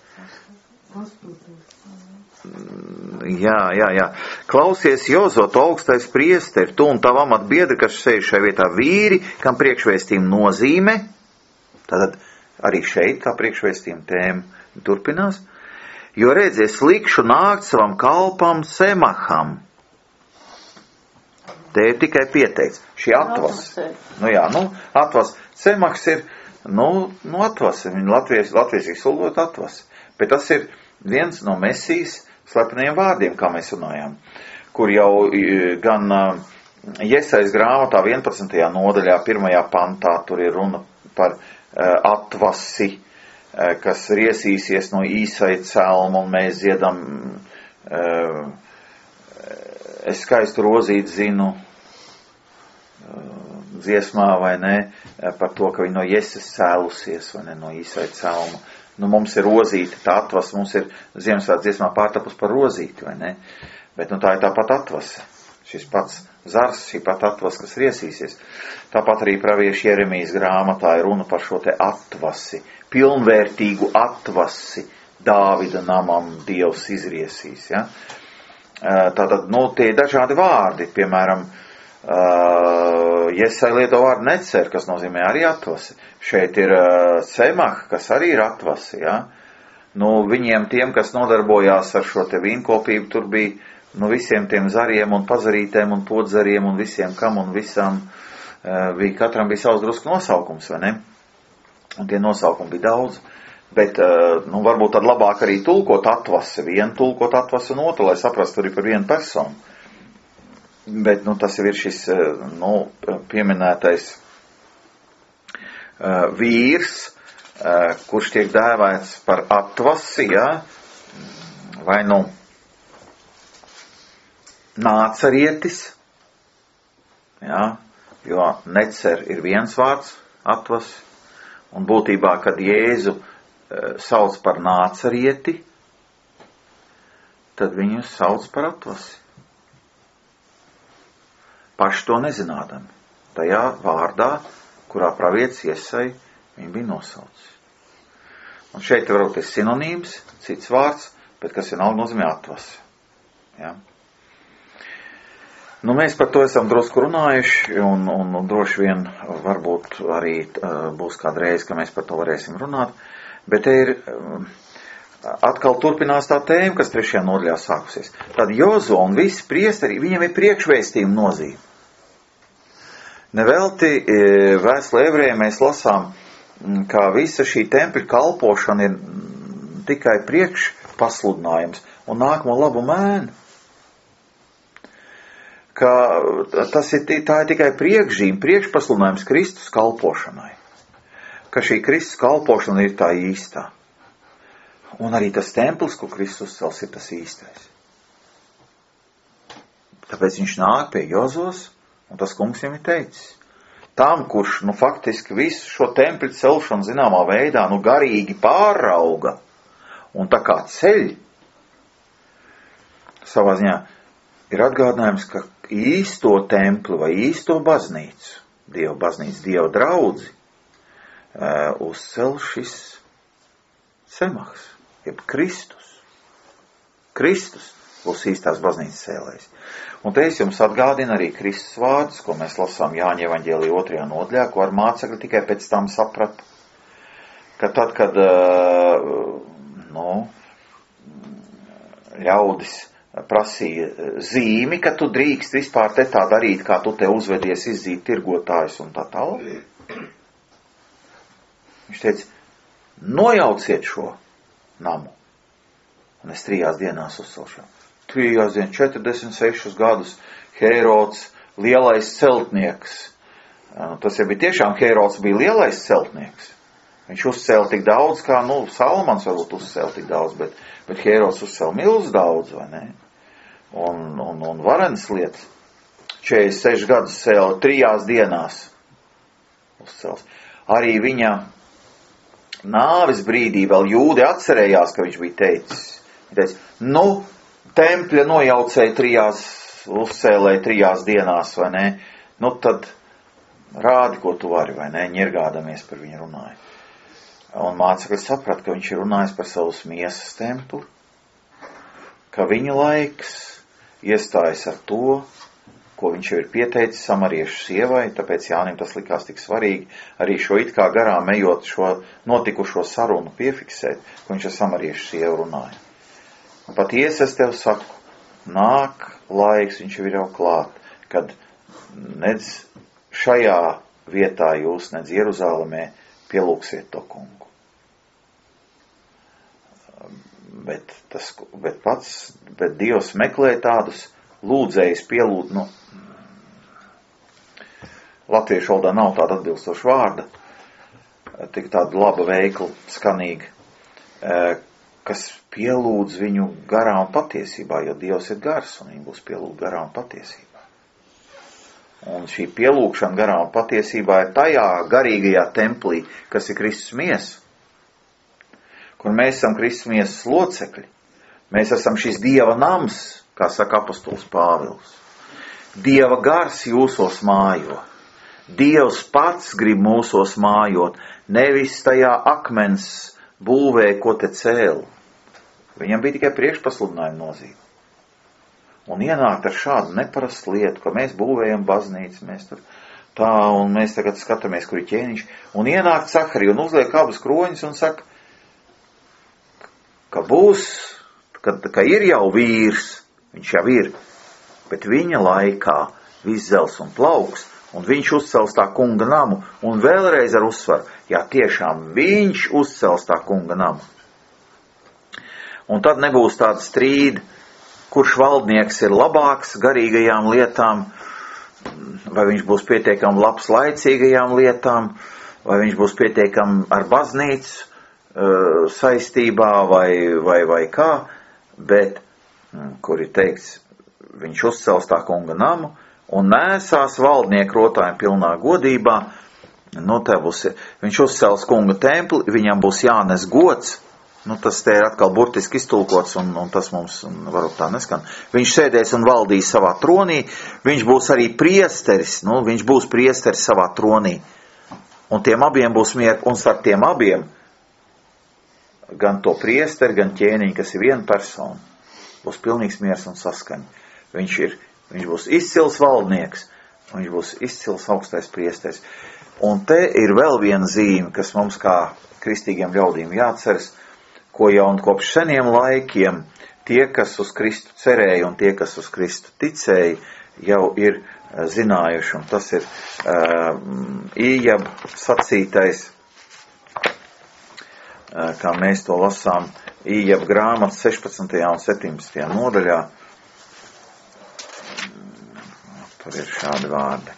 jā, jā, jā. Klausies, Jozo, tu augstais priesteri, tu un tavu amatu biedri, kas sēž šajā vietā, vīri, kam priekšvēstījuma nozīme, tātad arī šeit tā priekšvēstījuma tēma turpinās, jo redzies, likšu nākt savam kalpam Semaham. Te ir tikai pieteikts. Šī atvas. Nu jā, nu, atvas. Semahs ir, nu, nu atvas. Viņa Latvijas, Latvijas izsulot atvas. Bet tas ir viens no Mesijas slepeniem vārdiem, kā mēs runājām. Kur jau gan Jesais grāmatā vienpadsmitajā nodaļā, pirmajā pantā, tur ir runa par atvasi, kas riesīsies no īsai celma, un mēs dziedam, es skaistu rozīt zinu, dziesmā vai ne, par to, ka viņi no Jesas cēlusies, vai ne, no īsai celma. Nu, mums ir rozīti, tā atvasa, mums ir Ziemassvētku dziesmā pārtapus par rozīti, vai ne? Bet, nu, tā ir tāpat atvasa. Šis pats zars, šī pat atvasa, kas riesīsies. Tāpat arī pravieša Jeremijas grāmatā ir runa par šo te atvasi, pilnvērtīgu atvasi Dāvida namam Dievs izriesīs, ja? Tātad, nu, tie ir dažādi vārdi, piemēram, uh, Jesai lieto vārdu necer, kas nozīmē arī atvasi. Šeit ir uh, Semah, kas arī ir atvasi, ja? Nu, viņiem tiem, kas nodarbojās ar šo te vīnkopību, tur bija, nu, visiem tiem zariem un pazarītēm un podzariem un visiem kam un visām, uh, bija, katram bija savs drusku nosaukums, vai ne? Un tie nosaukumi bija daudz. Bet, nu, varbūt tad labāk arī tulkot atvasi, vienu tulkot atvasi un otru, lai saprastu arī par vienu personu. Bet, nu, tas ir šis, nu, pieminētais uh, vīrs, uh, kurš tiek dēvēts par atvasi, ja, vai, nu, nācarietis, ja, jo necer ir viens vārds, atvasi, un būtībā, kad Jēzu sauc par nācarieti, tad viņus sauc par atvasi. Paši to nezinādami. Tajā vārdā, kurā pravietis Jesai, viņi bija nosaucis. Un šeit varbūt ir sinonīms, cits vārds, bet kas vienalga nozīmē atvasi. Ja? Nu, mēs par to esam drusku runājuši, un, un, un droši vien varbūt arī uh, būs kāda reize, ka mēs par to varēsim runāt. Bet te ir atkal turpinās tā tēma, kas trešajā nodaļā sākusies. Tad Jozo un visi priesteri, viņam ir priekšvēstījuma nozīme. Nevelti vēstulē ebrejiem mēs lasām, ka visa šī tempļa kalpošana ir tikai priekšpasludinājums un nākamo labu mēnu. Ka tas ir, tā ir tikai priekšžīme, priekšpasludinājums Kristus kalpošanai. Ka šī Kristus kalpošana ir tā īstā. Un arī tas templis, ko Kristus uzcels, ir tas īstais. Tāpēc viņš nāk pie Jozos, un tas kungs viņam ir teicis. Tam, kurš, nu, faktiski visu šo templi celšanu zināmā veidā, nu, garīgi pārauga, un tā kā ceļ, savā ziņā ir atgādinājums, ka īsto templi vai īsto baznīcu, Dieva baznīcu, Dieva draudzi, Uh, uzcel šis Semahs, jeb Kristus. Kristus būs īstās baznīcas cēlējs. Un te es jums atgādinu arī Kristus vārdus, ko mēs lasām Jāņa evaņģēlijā otrajā nodaļā, ko ar mācekļi tikai pēc tam saprata, ka tad, kad uh, nu, ļaudis prasīja zīmi, ka tu drīkst vispār te tā darīt, kā tu te uzvedies, izzīt tirgotājus un tā tālāk. Viņš teica, nojauciet šo namu, un es trijās dienās uzcelšu. Trijās dienas, četrdesmit sešus gadus, Hērods, lielais celtnieks. Tas jau bija tiešām, Hērods bija lielais celtnieks. Viņš uzcēla tik daudz, kā, nu, Salmans varbūt uzcēla tik daudz, bet, bet Hērods uzcēla milz daudz, vai ne? un, un, un varenas lietas. četrdesmit sešus gadus sev trijās dienās uzcels. Arī viņa nāves brīdī vēl jūdi atcerējās, ka viņš bija teicis. Viņš teica, nu, tempļa nojaucēja trijās, uzcēlēja trijās dienās, vai ne? Nu, tad rādi, ko tu vari, vai ne? Ņirgādamies par viņu runāja. Un mācekļi saprata, ka viņš ir runājis par savus miesas templi, ka viņa laiks iestājas ar to, ko viņš jau ir pieteicis samariešu sievai, tāpēc Jānim tas likās tik svarīgi arī šo it kā garām ejot šo notikušo sarunu piefiksēt, ko viņš ar samariešu sievu runāja. Un patiesi es tev saku, nāk laiks, viņš jau ir jau klāt, kad nedz šajā vietā jūs, nedz Jeruzālemē pielūksiet to kungu. Bet, tas, bet pats, bet Dievs meklē tādus lūdzējus pielūd, nu, latviešu valodā nav tāda atbilstoša vārda, tik tāda laba, veikla, skanīga, kas pielūdz viņu garā un patiesībā, jo Dievs ir gars, un viņi būs pielūd garā un patiesībā. Un šī pielūgšana garā un patiesībā ir tajā garīgajā templī, kas ir Kristus miesa, kur mēs esam Kristus miesas locekļi. Mēs esam šis Dieva nams, kā saka apostols Pāvils. Dieva gars jūsos mājo. Dievs pats grib mūsos mājot, nevis tajā akmens būvē, ko te cēl. Viņam bija tikai priekšpasludinājuma nozīme. Un ienākt ar šādu neparastu lietu, ka mēs būvējam baznīcu, mēs tur tā, un mēs tagad skatāmies, kur ir ķēniņš, un ienākt Sahariju un uzliek abas kroņas un saka, ka būs, ka, ka ir jau vīrs, viņš jau ir, bet viņa laikā viss zels un plauks, un viņš uzcels tā kunga namu, un vēlreiz ar uzsvaru, jā, tiešām viņš uzcels tā kunga namu. Un tad nebūs tāda strīda, kurš valdnieks ir labāks garīgajām lietām, vai viņš būs pietiekami labs laicīgajām lietām, vai viņš būs pietiekami ar baznīcu uh, saistībā, vai, vai, vai kā, bet, kur ir teikts, viņš uzcels tā kunga namu, un nēsās valdnieku rotājumu pilnā godībā, nu, te būs, viņš uzcels kunga templi, viņam būs jānes gods, nu, tas te ir atkal burtiski iztulkots, un, un tas mums varbūt tā neskan. Viņš sēdēs un valdīs savā tronī, viņš būs arī priesteris, nu, viņš būs priesteris savā tronī, un tiem abiem būs miera, un starp tiem abiem, gan to priesteri, gan ķēniņu, kas ir viena persona, būs pilnīgs miers un saskaņa. Viņš ir Viņš būs izcils valdnieks, un viņš būs izcils augstais priesteris. Un te ir vēl viena zīme, kas mums kā kristīgiem ļaudīm jāatceras, ko jau un kopš seniem laikiem tie, kas uz Kristu cerēja un tie, kas uz Kristu ticēja, jau ir zinājuši. Un tas ir uh, Ījab sacītais, uh, kā mēs to lasām, Ījab grāmatas sešpadsmitajā un septiņpadsmitajā nodaļā. Tur ir šādi vārdi.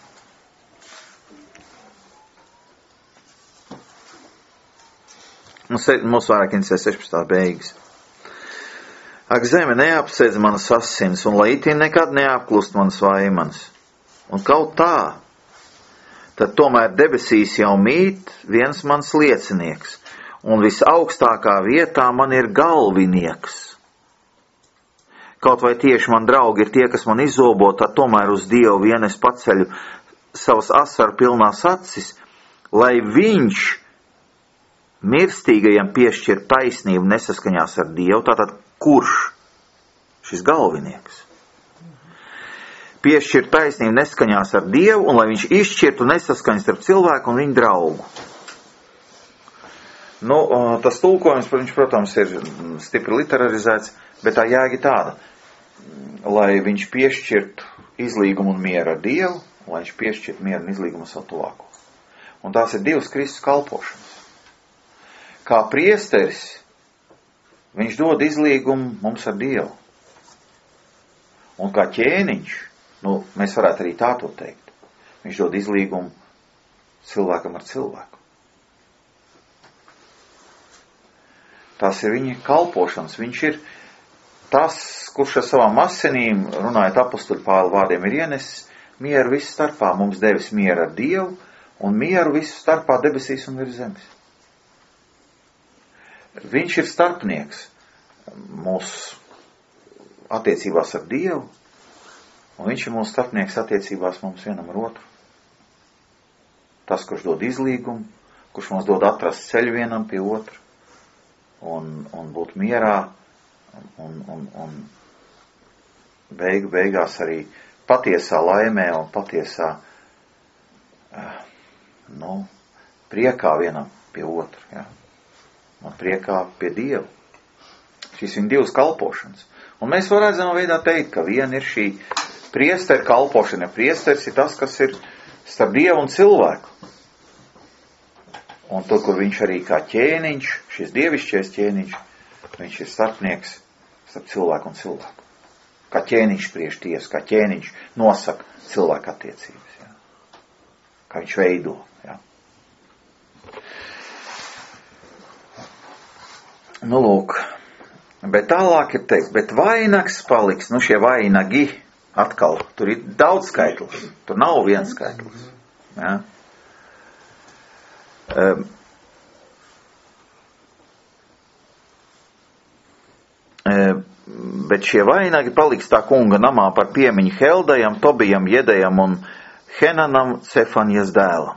Mums, mums vairāk interesē sešpadsmitā beigas. Ak, zeme neapsedz manas asins, un lai itin nekad neapklust manas vaimanas. Un kaut tā, tad tomēr debesīs jau mīt viens mans liecinieks, un visaugstākā vietā man ir galvinieks. Kaut vai tieši man draugi ir tie, kas man izzobo, tad tomēr uz Dievu vien es paceļu savas asaru pilnās acis, lai viņš mirstīgajam piešķir taisnību nesaskaņās ar Dievu. Tātad kurš? Šis galvinieks. Piešķir taisnību nesaskaņās ar Dievu, un lai viņš izšķirtu nesaskaņas starp cilvēku un viņu draugu. Nu, tas tulkojums, viņš, protams, ir stipri literarizēts, bet tā jēga ir tāda. Lai viņš piešķirtu izlīgumu un mieru ar Dievu, lai viņš piešķirtu mieru un izlīgumu savu tuvāko. Un tās ir divas Kristus kalpošanas. Kā priesteris, viņš dod izlīgumu mums ar Dievu. Un kā ķēniņš, nu, mēs varētu arī tā to teikt, viņš dod izlīgumu cilvēkam ar cilvēku. Tās ir viņa kalpošanas, viņš ir tas, kurš ar savām asinīm, runājot apustuļu Pāvila vārdiem, ir ienesis mieru visu starpā, mums devis mieru ar Dievu un mieru visu starpā debesīs un virs zemes. Viņš ir starpnieks mūsu attiecībās ar Dievu, un viņš ir mūsu starpnieks attiecībās mums vienam ar otru. Tas, kurš dod izlīgumu, kurš mums dod atrast ceļu vienam pie otru, un, un būt mierā, un, un, un beigu beigās arī patiesā laimē un patiesā nu, priekā vienam pie otru, ja? Un priekā pie Dievu. Šīs viņa divas kalpošanas. Un mēs varam redzamā veidā teikt, ka viena ir šī priesteru kalpošana. Priesteris ir tas, kas ir starp Dievu un cilvēku. Un tur, kur viņš arī kā ķēniņš, šis dievišķais ķēniņš, viņš ir starpnieks starp cilvēku un cilvēku. Kā ķēniņš spriež tiesu, kā ķēniņš nosaka cilvēku attiecības. Ja? Kā viņš veido. Ja? Nu, lūk. Bet tālāk ir teikt, bet vainags paliks, nu šie vainagi atkal, tur ir daudz skaitlis. Tur nav viens skaitlis. Ja? Um, um, Bet šie vainagi paliks tā kunga namā par piemiņu Heldajam, Tobijam, Jedejam un Henanam, Cefanijas dēlam.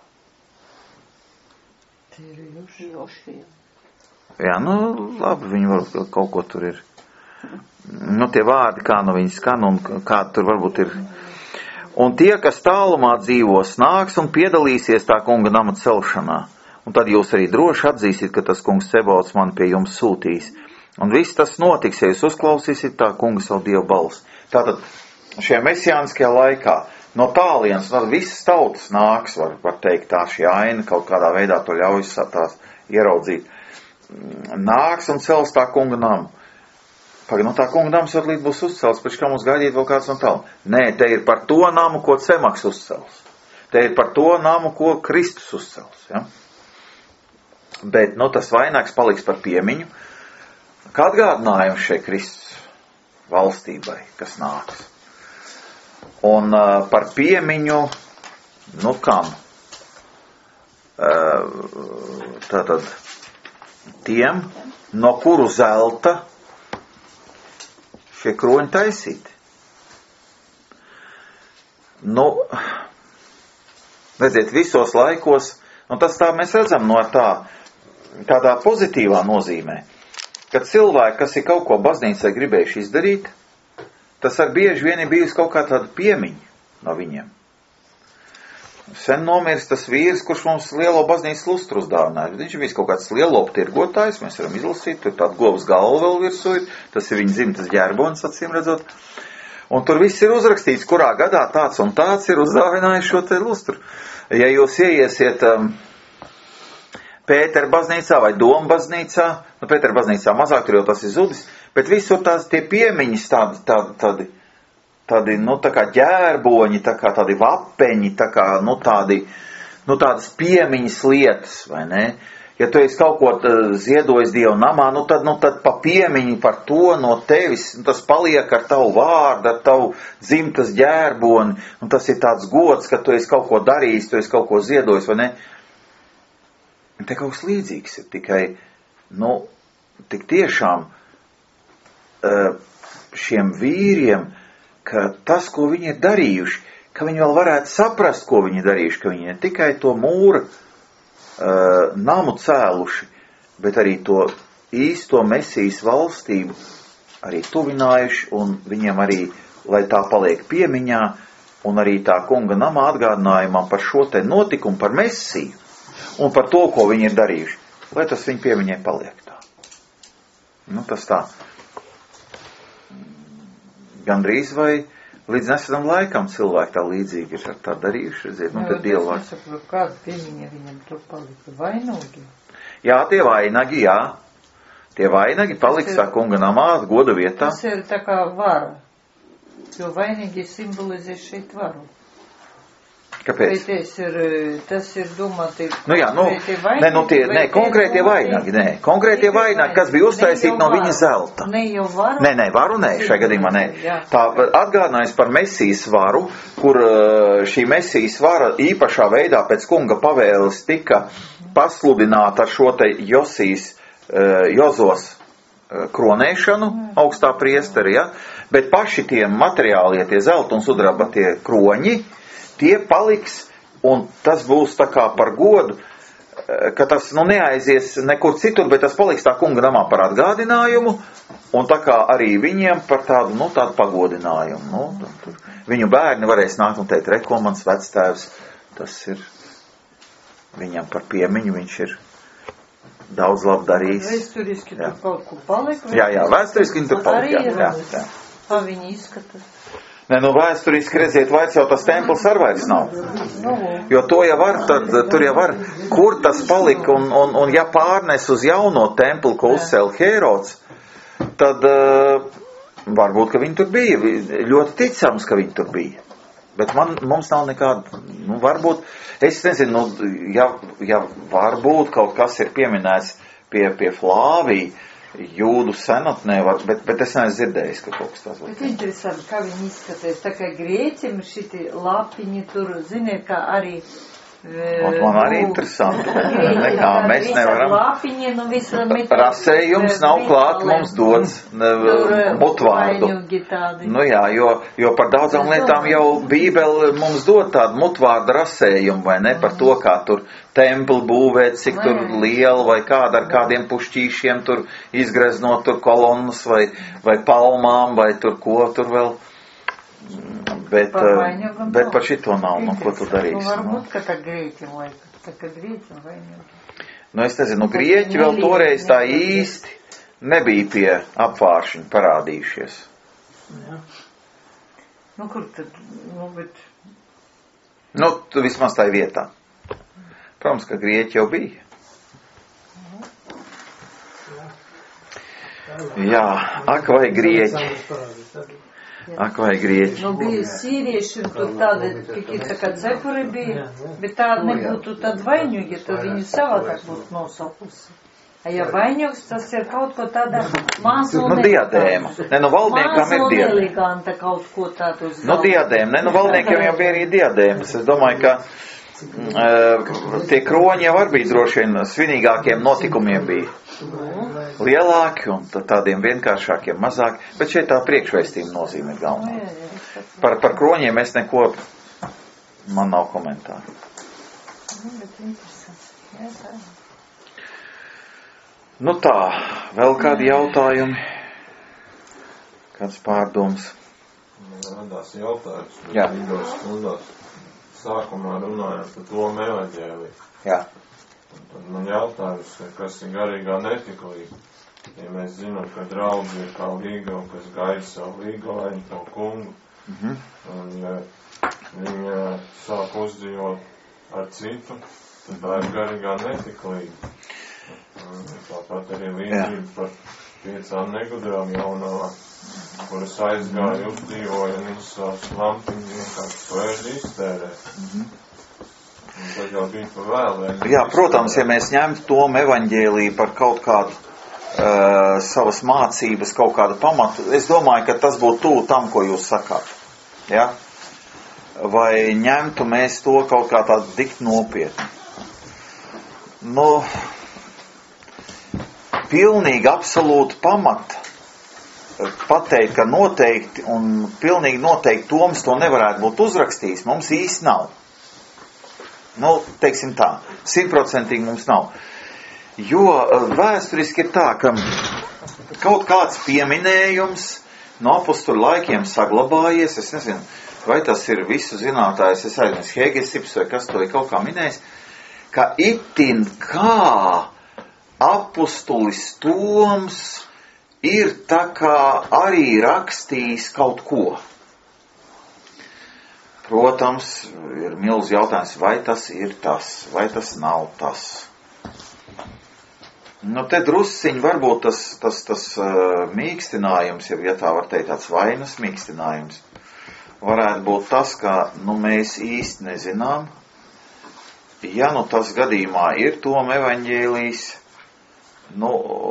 Jā, nu, labi, viņi varbūt kaut ko tur ir. Nu, tie vārdi, kā nu viņi skan un kā tur varbūt ir. Un tie, kas tālumā dzīvos, nāks un piedalīsies tā kunga nama celšanā. Un tad jūs arī droši atzīsiet, ka tas kungs Cebauts man pie jums sūtīs. Un viss tas notiks, ja jūs uzklausīsiet tā kunga savu Dievu balsi. Tātad šajā mesijāniskajā laikā no tālienes, no visas tautas nāks, var, var teikt, tā šī aina kaut kādā veidā to ļaujas tās ieraudzīt. Nāks un cels tā kunga namu. Pagaid, no tā kunga nams var līdz būs uzcels, pēc kā mums gaidīt vēl kāds no tālu. Nē, te ir par to namu, ko Cemaks uzcels. Te ir par to namu, ko Kristus uzcels. Ja? Bet, nu, tas vainags paliks par piemiņu. Kā atgādinājums šai Kristus valstībai, kas nāks. Un uh, par piemiņu, nu kam? Uh, tātad tiem, no kuru zelta šie kroņi taisīti. Nu, redziet, visos laikos, un tas tā mēs redzam no tā, tādā pozitīvā nozīmē. Kad cilvēki, kas ir kaut ko baznīcai gribējuši izdarīt, tas ar bieži vien ir bijusi kaut kā tāda piemiņa no viņiem. Sen nomirs tas vīrs, kurš mums lielo baznīcas lustru uzdāvināja. Viņš bija kaut kāds lielopu tirgotājs, mēs varam izlasīt, tur tāda govas galva vēl virsū ir, tas ir viņa dzimtas ģerbonis, acīm redzot. Un tur viss ir uzrakstīts, kurā gadā tāds un tāds ir uzdāvinājis šo te lustru. Ja jūs ieiesiet um, Pētera baznīcā vai Doma baznīcā, nu Pētera baznīcā mazāk, tur jau tas ir zudis, bet visur tās tie piemiņas tādi, tādi, tādi, tādi, nu tā kā ģērboņi, tā kā tādi vapeņi, tā kā, nu tādi, nu tādas piemiņas lietas, vai ne? Ja tu esi kaut ko ziedojis Dievu namā, nu tad, nu tad pa piemiņu par to no tevis, nu tas paliek ar tavu vārdu, ar tavu dzimtas ģērboni, un tas ir tāds gods, ka tu esi kaut ko darījis, tu esi kaut ko ziedojis, vai ne? Te kaut kas līdzīgs ir, tikai, nu, tik tiešām šiem vīriem, ka tas, ko viņi ir darījuši, ka viņi vēl varētu saprast, ko viņi ir darījuši, ka viņi ne tikai to mūra uh, namu cēluši, bet arī to īsto Mesijas valstību arī tuvinājuši, un viņiem arī, lai tā paliek piemiņā, un arī tā kunga nama atgādinājumā par šo te notikumu, par Mesiju, un par to, ko viņi ir darījuši, lai tas viņa piemiņai paliek tā. Nu, tas tā. Gandrīz vai līdz nesenam laikam cilvēki tā līdzīgi ir ar tā darījuši, redziet, nu, tad Dievu vārds. Es nesaprotu, kāda piemiņa viņam tur palika? Vainogi? Jā, tie vainagi, jā. Tie vainagi paliks tā kunga namā, goda vietā. Tas ir tā kā vara, jo vainīgi simbolizē šeit varu. Kāpēc? Tas ir, tas ir domāti. Nu jā, nu, ne, nu tie, ne, konkrētie vainagi, nē, konkrētie vainagi, kas bija uztaisīti no viņa zelta. Ne jau varu. Nē, nē, varu nē, šajā gadījumā nē. Tā atgādinājas par Mesijas varu, kur šī Mesijas vara īpašā veidā pēc kunga pavēles tika pasludināta ar šo te Josijas, Jozos kronēšanu augstā priesteri, ja? Bet paši tie materiālie, tie zelta un sudraba tie kroņi, tie paliks, un tas būs tā kā par godu, ka tas, nu, neaizies nekur citur, bet tas paliks tā kunga namā par atgādinājumu, un tā kā arī viņiem par tādu, nu, tādu pagodinājumu. Nu, tur viņu bērni varēs nākt un teikt, reko, mans vectēvs, tas ir viņam par piemiņu, viņš ir daudz labi darījis. Vēsturiski tur kaut ko palika. Jā, jā, vēsturiski viņi tur palika, jā, jā, jā. Kā viņi izskatās? Ne, nu vēsturiski redziet, vairs jau tas templis ar vairs nav. Jo to jau var, tad tur jau var, kur tas palika, un, un, un ja pārnes uz jauno templi, ko uzcēla Hērods, tad uh, varbūt, ka viņi tur bija, ļoti ticams, ka viņi tur bija. Bet man, mums nav nekāda, nu varbūt, es nezinu, nu, ja, ja varbūt kaut kas ir pieminēts pie, pie Flāvija, jūdu senatnē, var, bet, bet es neesmu dzirdējis, ka kaut kas tās var. Bet interesanti, kā viņi izskatās, tā kā grieķiem ir šitie lapiņi tur, ziniet, kā arī... Un man arī interesanti, nekā mēs nevaram... Lapiņi, nu visa... Rasējums nav klāt mums dots mutvārdu. Nu jā, jo, jo par daudzām lietām jau Bībele mums dod tādu mutvārdu rasējumu, vai ne, par to, kā tur templi būvēt, cik tur liela, vai kāda ar kādiem pušķīšiem tur izgreznot tur kolonnas, vai, vai palmām, vai tur ko tur vēl... Bet par, bet par šito nav, nu, ko tu darīsi. Nu, varbūt, ka tā grieķi laika, tā kā grieķi vainīgi. Nu, es nezinu, nu, grieķi vēl toreiz tā īsti nebija pie apvāršiņa parādījušies. Jā. Nu, kur tad, nu, bet... Nu, tu vismaz tā vietā. Protams, ka grieķi jau bija. Jā, ak vai grieķi. Ak, vai grieķi. Nu, bija sīrieši, un tur tādi, kiki tā kā cepuri bija, bet tādi nebūtu tad vaņugi, tad viņi savādāk būtu nosaukusi. A ja vaņugs, tas ir kaut ko tāda māsa un nu, diadēma. Ne, nu, valdniekam ir diadēma. Māsa un eleganta kaut ko tādu uz nu, diadēma. Ne, nu, valdniekiem jau bija arī diadēmas. Es domāju, ka uh, tie kroņi jau arī bija droši vien svinīgākiem notikumiem bija. Lielāki un tādiem vienkāršākiem mazāk, bet šeit tā priekšvēstījuma nozīme ir galvenā. Par, par kroņiem es neko, man nav komentāru. Nu tā, vēl kādi jautājumi? Kāds pārdoms? Radās jautājums, bet Jā. Igors stundās sākumā runājot par to evaņģēliju. Jā. Tad man jautājums, kas ir garīgā netiklība. Ja mēs zinām, ka draudzi ir kā līga un kas gaida savu līgalaini, savu kungu, Mhm. un ja viņa sāk uzdzīvot ar citu, tad tā ir garīgā netiklība. Un tāpat arī līdzība par piecām negudrām jaunavām, kuras aizgāja, uzdzīvoja un viņas savas lampiņas vienkārši svērdi iztērēt. Mhm. Un tad jau bija pa vēl. Jā, protams, ja mēs ņemtu to evaņģēliju par kaut kādu uh, savas mācības, kaut kādu pamatu, es domāju, ka tas būtu tuvu tam, ko jūs sakāt. Ja? Vai ņemtu mēs to kaut kā tādu dikt nopietni? Nu, pilnīgi absolūti pamata pateikt, ka noteikti un pilnīgi noteikti Toms to nevarētu būt uzrakstījis, mums īsti nav. Nu, teiksim tā, simtprocentīgi mums nav. Jo vēsturiski ir tā, ka kaut kāds pieminējums no apustuļu laikiem saglabājies, es nezinu, vai tas ir visu zinātājs, es aizmirsu, Hēgesips vai kas to ir kaut kā minējis, ka itin kā apustulis Toms ir tā kā arī rakstījis kaut ko. Protams, ir milz jautājums, vai tas ir tas, vai tas nav tas. Nu, te drusciņi varbūt tas, tas, tas uh, mīkstinājums, ja tā var teikt, tāds vainas mīkstinājums. varētu būt tas, ka, nu, mēs īsti nezinām, ja, nu, tas gadījumā ir Toma evaņģēlijs, nu,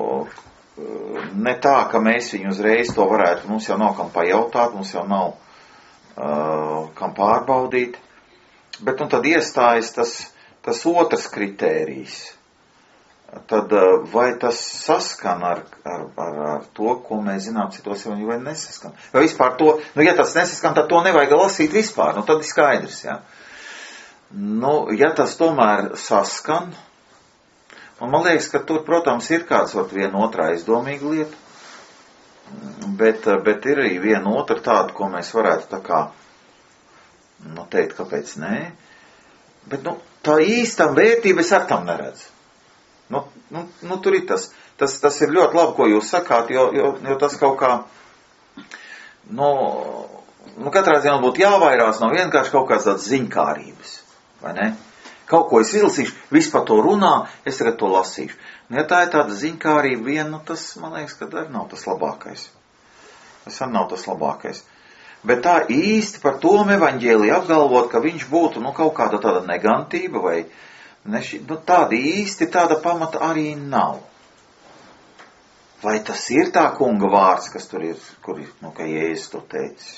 ne tā, ka mēs viņu uzreiz to varētu, mums jau nav kam pajautāt, mums jau nav uh, kam pārbaudīt, bet, nu, tad iestājas tas, tas otrs kritērijs. Tad vai tas saskan ar, ar, ar, ar to, ko mēs zinām citos evaņģēlijos, vai nesaskan? Vai vispār to, nu, ja tas nesaskan, tad to nevajag lasīt vispār, nu, tad ir skaidrs, jā. Nu, ja tas tomēr saskan, un man liekas, ka tur, protams, ir kāds vat viena otrā aizdomīga lieta, bet, bet ir arī viena otra tāda, ko mēs varētu tā kā, nu, teikt, kāpēc nē, bet, nu, tā īstam vērtība es ar tam neredzu. Nu, nu, nu, tur ir tas, tas, tas ir ļoti labi, ko jūs sakāt, jo, jo, jo tas kaut kā, nu, nu katrā ziņā būtu jāvairās no vienkārši kaut kāds tāds ziņkārības, vai ne? Kaut ko es izlasīšu, viss par to runā, es tagad to lasīšu. Nu, ja tā ir tāda ziņkārība vien, nu, tas, man liekas, ka arī nav tas labākais. Tas arī nav tas labākais. Bet tā īsti par Tomu evaņģēliju apgalvot, ka viņš būtu, nu, kaut kāda tāda negantība vai Neši, nu, tāda īsti tāda pamata arī nav. Vai tas ir tā kunga vārds, kas tur ir, kur ir, nu, ka Jēzus to teicis?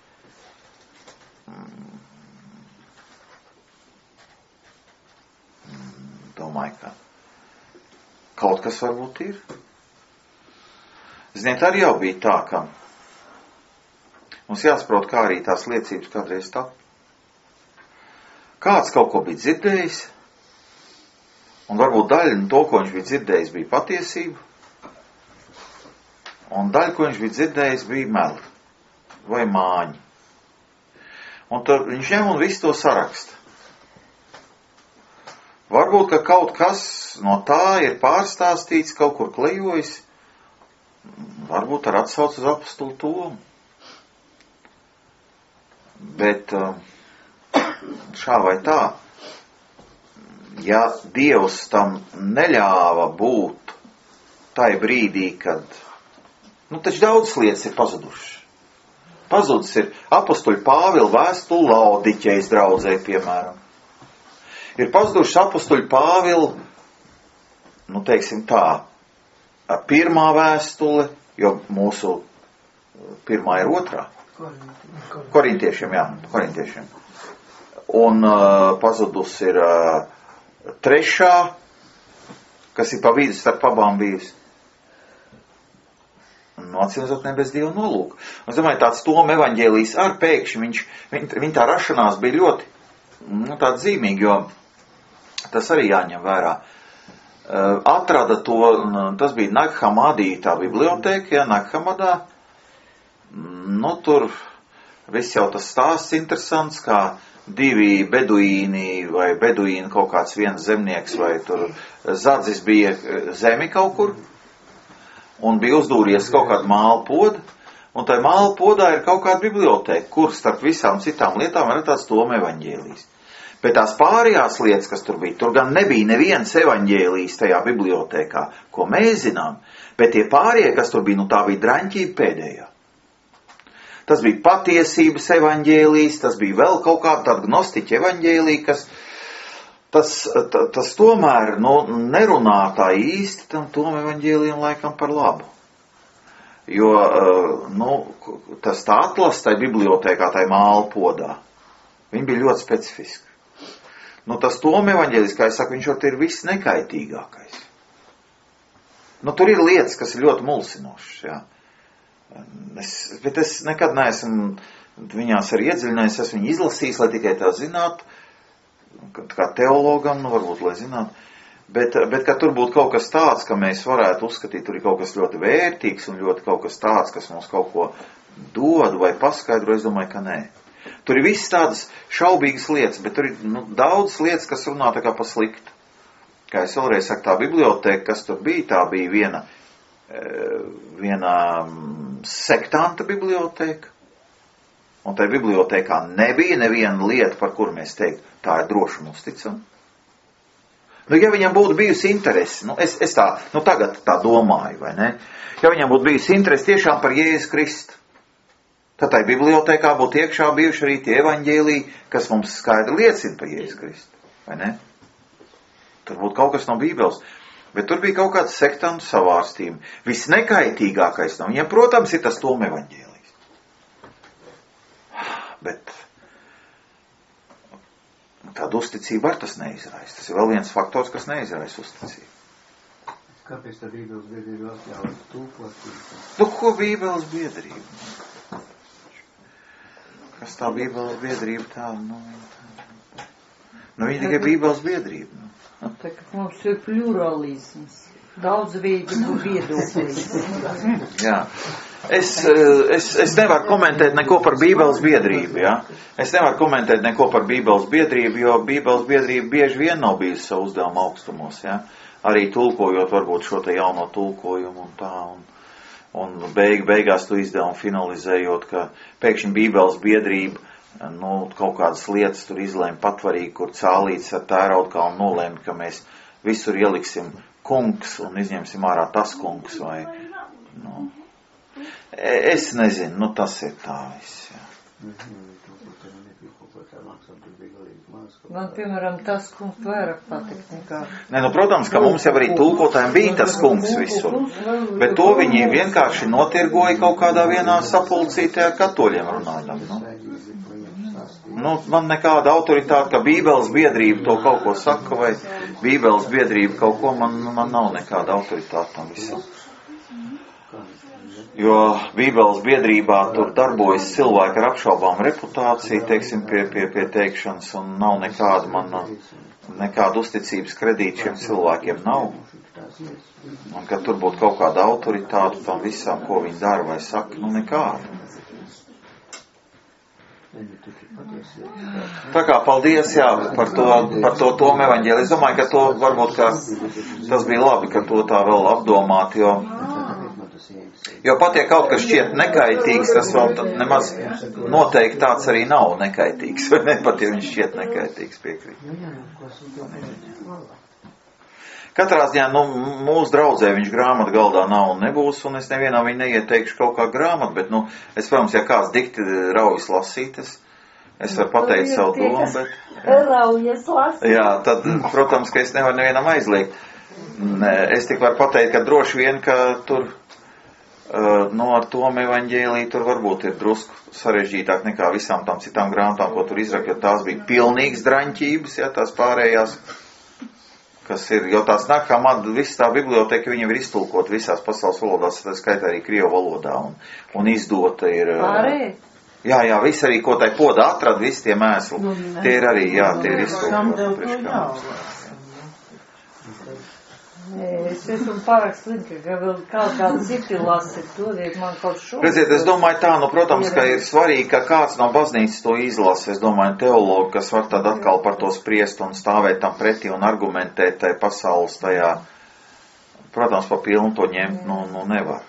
Mm. Mm, domāju, ka kaut kas varbūt ir. Ziniet, arī jau bija tā, ka mums jāsaprot, kā arī tās liecības kādreiz tā. Kāds kaut ko bija dzirdējis, un varbūt daļa no to, ko viņš bija dzirdējis, bija patiesība, un daļa, ko viņš bija dzirdējis, bija meli vai māņi. Un tad viņš ņem un visu to saraksta. Varbūt, ka kaut kas no tā ir pārstāstīts, kaut kur klejojis, varbūt ar atsauc uz apostulu Tomu. Bet šā vai tā, ja Dievs tam neļāva būt tai brīdī, kad, nu, taču daudz lietas ir pazudušas. Pazudus ir apostoļu Pāvila vēstule Laodiķejas draudzē, piemēram. Ir pazudušas apostoļu Pāvila, nu, teiksim tā, pirmā vēstule, jo mūsu pirmā ir otrā. Korintiešiem, jā, korintiešiem. Un uh, pazudus ir uh, trešā, kas ir pa vidu starp abām bijusi. Nu, atcīmredzot, ne bez Dieva nolūka. Es domāju, tāds Toma evaņģēlijs ar pēkšņi, viņš, viņ, viņa tā rašanās bija ļoti, nu, tāda zīmīga, jo tas arī jāņem vērā. Uh, atrada to, tas bija Naghamadī, tā biblioteka, jā, Naghamadā. Nu, tur viss jau tas stāsts interesants, kā divi beduīni vai beduīni kaut kāds viens zemnieks vai tur zadzis bija zemi kaut kur un bija uzdūries kaut kāda māla poda, un tai māla podā ir kaut kāda biblioteka, kur starp visām citām lietām ir tāds Toma evaņģēlijs. Bet tās pārējās lietas, kas tur bija, tur gan nebija neviens evaņģēlijs tajā bibliotekā, ko mēs zinām, bet tie pārējie, kas tur bija, nu tā bija draņķība pēdējā. Tas bija patiesības evaņģēlijs, tas bija vēl kaut kāda tāda gnostiķa evaņģēlija, kas tas, ta, tas tomēr, nu, nerunā tā īsti tam Toma evaņģēlijam laikam par labu. Jo, nu, tas tā atlas tai bibliotekā, tai māla podā, viņi bija ļoti specifiski. Nu, tas Toma evaņģēlijs, kā es saku, viņš jau ir viss nekaitīgākais. Nu, tur ir lietas, kas ir ļoti mulsinošas, jā. Es, bet es nekad neesmu viņās arī iedziļinājies, esmu viņu izlasījis, lai tikai tā zinātu, kā teologam, nu varbūt, lai zinātu, bet, bet ka tur būtu kaut kas tāds, ka mēs varētu uzskatīt, tur ir kaut kas ļoti vērtīgs un ļoti kaut kas tāds, kas mums kaut ko dod vai paskaidro, es domāju, ka nē. Tur ir viss tādas šaubīgas lietas, bet tur ir, nu, daudz lietas, kas runā tā kā pa sliktu. Kā es vēlreiz saku, tā biblioteka, kas tur bija, tā bija viena viena sektanta biblioteka, un tai bibliotekā nebija neviena lieta, par kuru mēs teiktu, tā ir droši un uzticama. Nu, ja viņam būtu bijusi interesi, nu, es, es tā, nu, tagad tā domāju, vai ne? Ja viņam būtu bijusi interesi tiešām par Jēzus Kristu, Tad tai bibliotēkā būtu iekšā bijuši arī tie evaņģēliji, kas mums skaidri liecina par Jēzus Kristu. Vai ne? Tur būtu kaut kas no Bībeles. Bet tur bija kaut kāds sektantu savārstījumi. Visnekaitīgākais no viņiem, protams, ir tas Toma evaņģēlijs. Bet tāda uzticība ar tas neizraisa. Tas ir vēl viens faktors, kas neizraisa uzticību. Kāpēc tā Bībeles biedrība atļauj tūkot? Nu, ko Bībeles biedrība? Kas tā Bībeles biedrība tāda? Nu, tā, nu viņa tikai Bībeles biedrība. Nu. Tā kā mums ir pluralisms, daudzveidību viedoklis. Jā. Es, es, es nevaru komentēt neko par Bībeles biedrību, ja? Es nevaru komentēt neko par Bībeles biedrību, jo Bībeles biedrība bieži vien nav bijusi savu uzdevumu augstumos, ja? Arī tulkojot varbūt šo te jauno tulkojumu un tā, un, un beig, beigās to izdevumu finalizējot, ka pēkšņi Bībeles biedrība nu, kaut kādas lietas tur izlēma patvarīgi, kur cālīts ar tēraudkalnu nolēma, ka mēs visur ieliksim kungs un izņemsim ārā tas kungs vai, nu, es nezinu, nu tas ir tā viss, jā. Man, piemēram, tas kungs vairāk patikt nekā. Ne, nu, protams, ka mums jau arī tulkotājiem bija tas kungs visur, bet to viņi vienkārši notirgoja kaut kādā vienā sapulcītē ar katoļiem runājot, nu. Nu, man nekāda autoritāte, ka Bībeles biedrība to kaut ko saka, vai Bībeles biedrība kaut ko, man, man nav nekāda autoritāte tam visam. Jo Bībeles biedrībā tur darbojas cilvēki ar apšaubām reputāciju, teiksim, pie, pie, pie teikšanas, un nav nekāda, man nekāda uzticības kredīta šiem cilvēkiem nav. Un, kad tur būtu kaut kāda autoritāte tam visam, ko viņi dara vai saka, nu nekāda. Tā kā paldies, jā, par to, par to Toma evaņģēliju. Es domāju, ka to varbūt, ka tas bija labi, ka to tā vēl apdomāt, jo, jo pat ja kaut kas šķiet nekaitīgs, tas vēl nemaz noteikti tāds arī nav nekaitīgs, vai ne, pat ja viņš šķiet nekaitīgs, piekrīt. Katrā ziņā, nu, mūsu draudzē viņš grāmatu galdā nav un nebūs, un es nevienā viņu neieteikšu kaut kā grāmatu, bet, nu, es, protams, ja kāds dikti raujas lasīt, es, es varu pateikt savu domu, bet... Raujas lasīt. Jā, tad, protams, ka es nevaru nevienam aizliegt. Es tik varu pateikt, ka droši vien, ka tur, nu, ar Toma evaņģēliju tur varbūt ir drusku sarežģītāk nekā visām tām citām grāmatām, ko tur izrak, jo tās bija pilnīgas draņķības, ja, tās pārējās... kas ir, jo tās nāk, kā man, viss tā biblioteka, viņa ir iztulkot visās pasaules valodās, tā skaitā arī krievu valodā, un, un izdota ir... Pārējai? Jā, jā, viss arī, ko tai poda atrad, visi tie mēsli, tie ir arī, jā, tie ir iztulkot. Es esmu pārāk slinka, ka vēl kaut kāda citi lasi, dodiet man kaut šo. Redziet, es domāju tā, nu, protams, ka ir svarīgi, ka kāds no baznīcas to izlasa. Es domāju, teologi, kas var tad atkal par to spriest un stāvēt tam pretī un argumentēt tai pasaules tajā, protams, pa pilnu to ņemt, nu, nu nevar.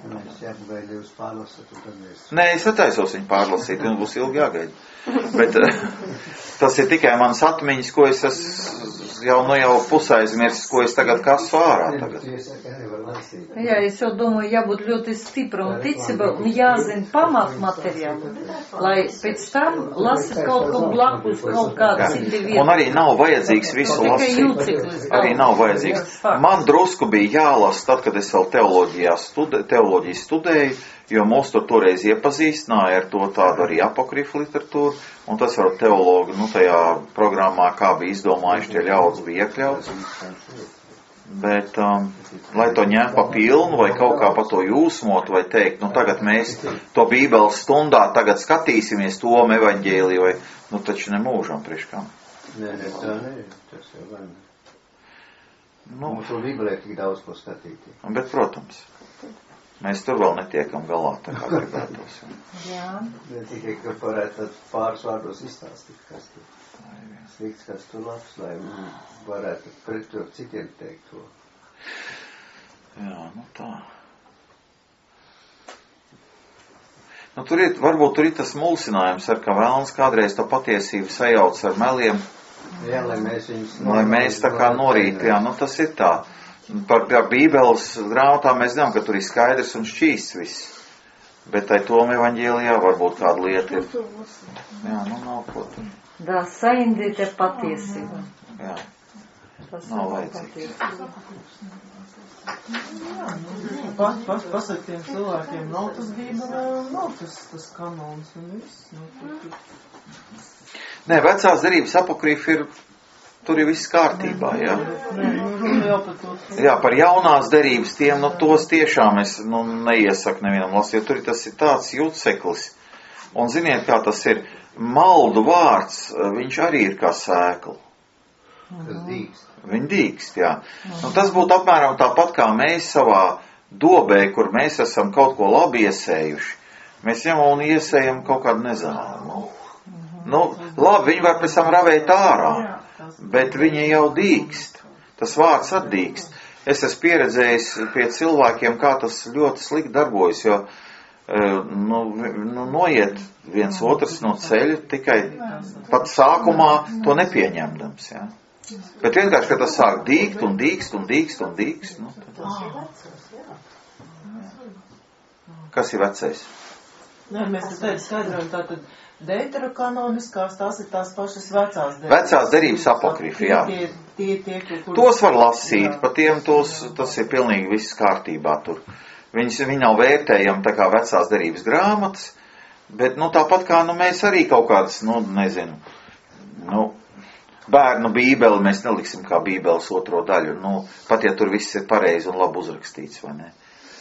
Nē, es attaisos viņu pārlasīt, un būs ilgi jāgaida. Bet tas ir tikai mans atmiņas, ko es esmu jau, nu jau pusaizmirsis, ko es tagad kasu ārā tagad. Jā, es jau domāju, jābūt ļoti stipra un ticība un jāzina pamat materiālu, lai pēc tam lasīt kaut ko blakus, kaut kādu citi vietu. Un arī nav vajadzīgs visu lasīt. Arī nav vajadzīgs. Man drusku bija jālasa tad, kad es vēl teoloģijā stude, teoloģiju studēju, jo mūs tur toreiz iepazīstināja ar to tādu arī apokrifu literatūru, un tas var teologi, nu, tajā programmā, kā bija izdomājuši, tie ļaudis bija iekļauts. Bet, um, lai to ņem pa pilnu, vai kaut kā pa to jūsmot, vai teikt, nu, tagad mēs to Bībeles stundā tagad skatīsimies Toma evaņģēliju, vai, nu, taču ne mūžam priekškām. Nē, nē, tā nē, tas jau gan. Nu, to Bībelē tik daudz ko skatīt. Bet, protams. Mēs tur vēl netiekam galā, tā kā gribētos. Jā. Ne tikai, ka varētu pāris vārdos izstāstīt, kas tur slikts, kas tur labs, lai varētu pretot citiem teikt to. Jā, nu tā. Nu, tur ir, varbūt tur ir tas mulsinājums, ar ka vēlns kādreiz to patiesību sajauc ar meliem. Jā, lai mēs viņus... Lai mēs tā kā norīt, jā, nu tas ir tā. Par, par Bībeles grāmatām mēs zinām, ka tur ir skaidrs un šķīsts viss. Bet tai Toma evaņģēlijā varbūt kāda lieta ir. Jā, nu nav ko tur. Da, saindīt ir patiesība. Jā, Tas nav nav vajadzīgs. patiesība. Pas, pas, pasaktiem cilvēkiem nav tas bībelē, nav tas, tas kanons un viss. Nu, tur, tur. Nē, vecās derības apokrīfi ir, tur ir viss kārtībā, jā. Nē, nu, runa jau par to. Jā, par jaunās derības tiem, nu, tos tiešām es, nu, neiesaku nevienam lasīt, jo tur tas ir tāds jūtseklis. Un ziniet, kā tas ir, maldu vārds, viņš arī ir kā sēkla. Tas dīkst. Viņi dīkst, jā. Nu, tas būtu apmēram tāpat, kā mēs savā dobē, kur mēs esam kaut ko labi iesējuši. Mēs ņemam un iesējam kaut kādu nezālu. Nu, labi, viņi var pēc tam ravēt ārā, bet viņi jau dīkst. Tas vārds atdīkst. Es esmu pieredzējis pie cilvēkiem, kā tas ļoti slikti darbojas, jo nu, nu, noiet viens otrs no ceļa tikai pat sākumā to nepieņemdams, jā. Bet vienkārši, ka tas sāk dīkt un dīkst un dīkst un dīkst. Nu, kas ir vecais? Nē, mēs te teicu skaidrojam, tātad deuterokanoniskās, tās ir tās pašas vecās derības. Vecās derības apokrifi, jā. Tie, tie, tie, tie, kur... Tos var lasīt, pa tiem tos, tas ir pilnīgi viss kārtībā tur. Viņas, viņi nav vērtējami tā kā vecās derības grāmatas, bet, nu, tāpat kā, nu, mēs arī kaut kādas, nu, nezinu, nu, bērnu bībeli mēs neliksim kā bībeles otro daļu, nu, pat ja tur viss ir pareizi un labi uzrakstīts, vai ne?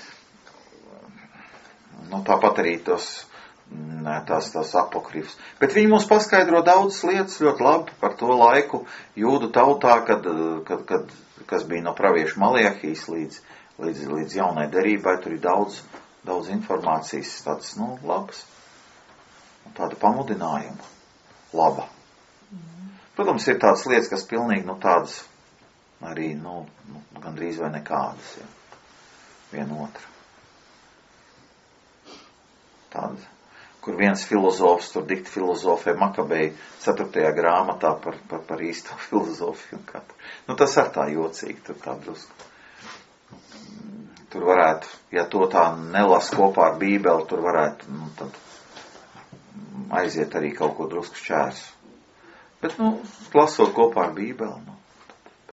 Nu, tāpat arī tos, ne, tās, tās apokrifs. Bet viņi mums paskaidro daudzas lietas ļoti labi par to laiku jūdu tautā, kad, kad, kad, kas bija no pravieša Maliahijas līdz, līdz, līdz jaunai derībai, tur ir daudz, daudz informācijas, tāds, nu, labs, tāda pamudinājuma, laba. Protams, ir tādas lietas, kas pilnīgi, nu, tādas arī, nu, nu gandrīz vai nekādas, ja. Viena otra. Tāda, kur viens filozofs, tur dikti filozofē Makabei ceturtajā grāmatā par, par, par īsto filozofiju un katru. Nu, tas ar tā jocīgi, tur tā drusku. Tur varētu, ja to tā nelas kopā ar Bībeli, tur varētu, nu, tad aiziet arī kaut ko drusku šķērs. Bet, nu, lasot kopā ar Bībeli, nu,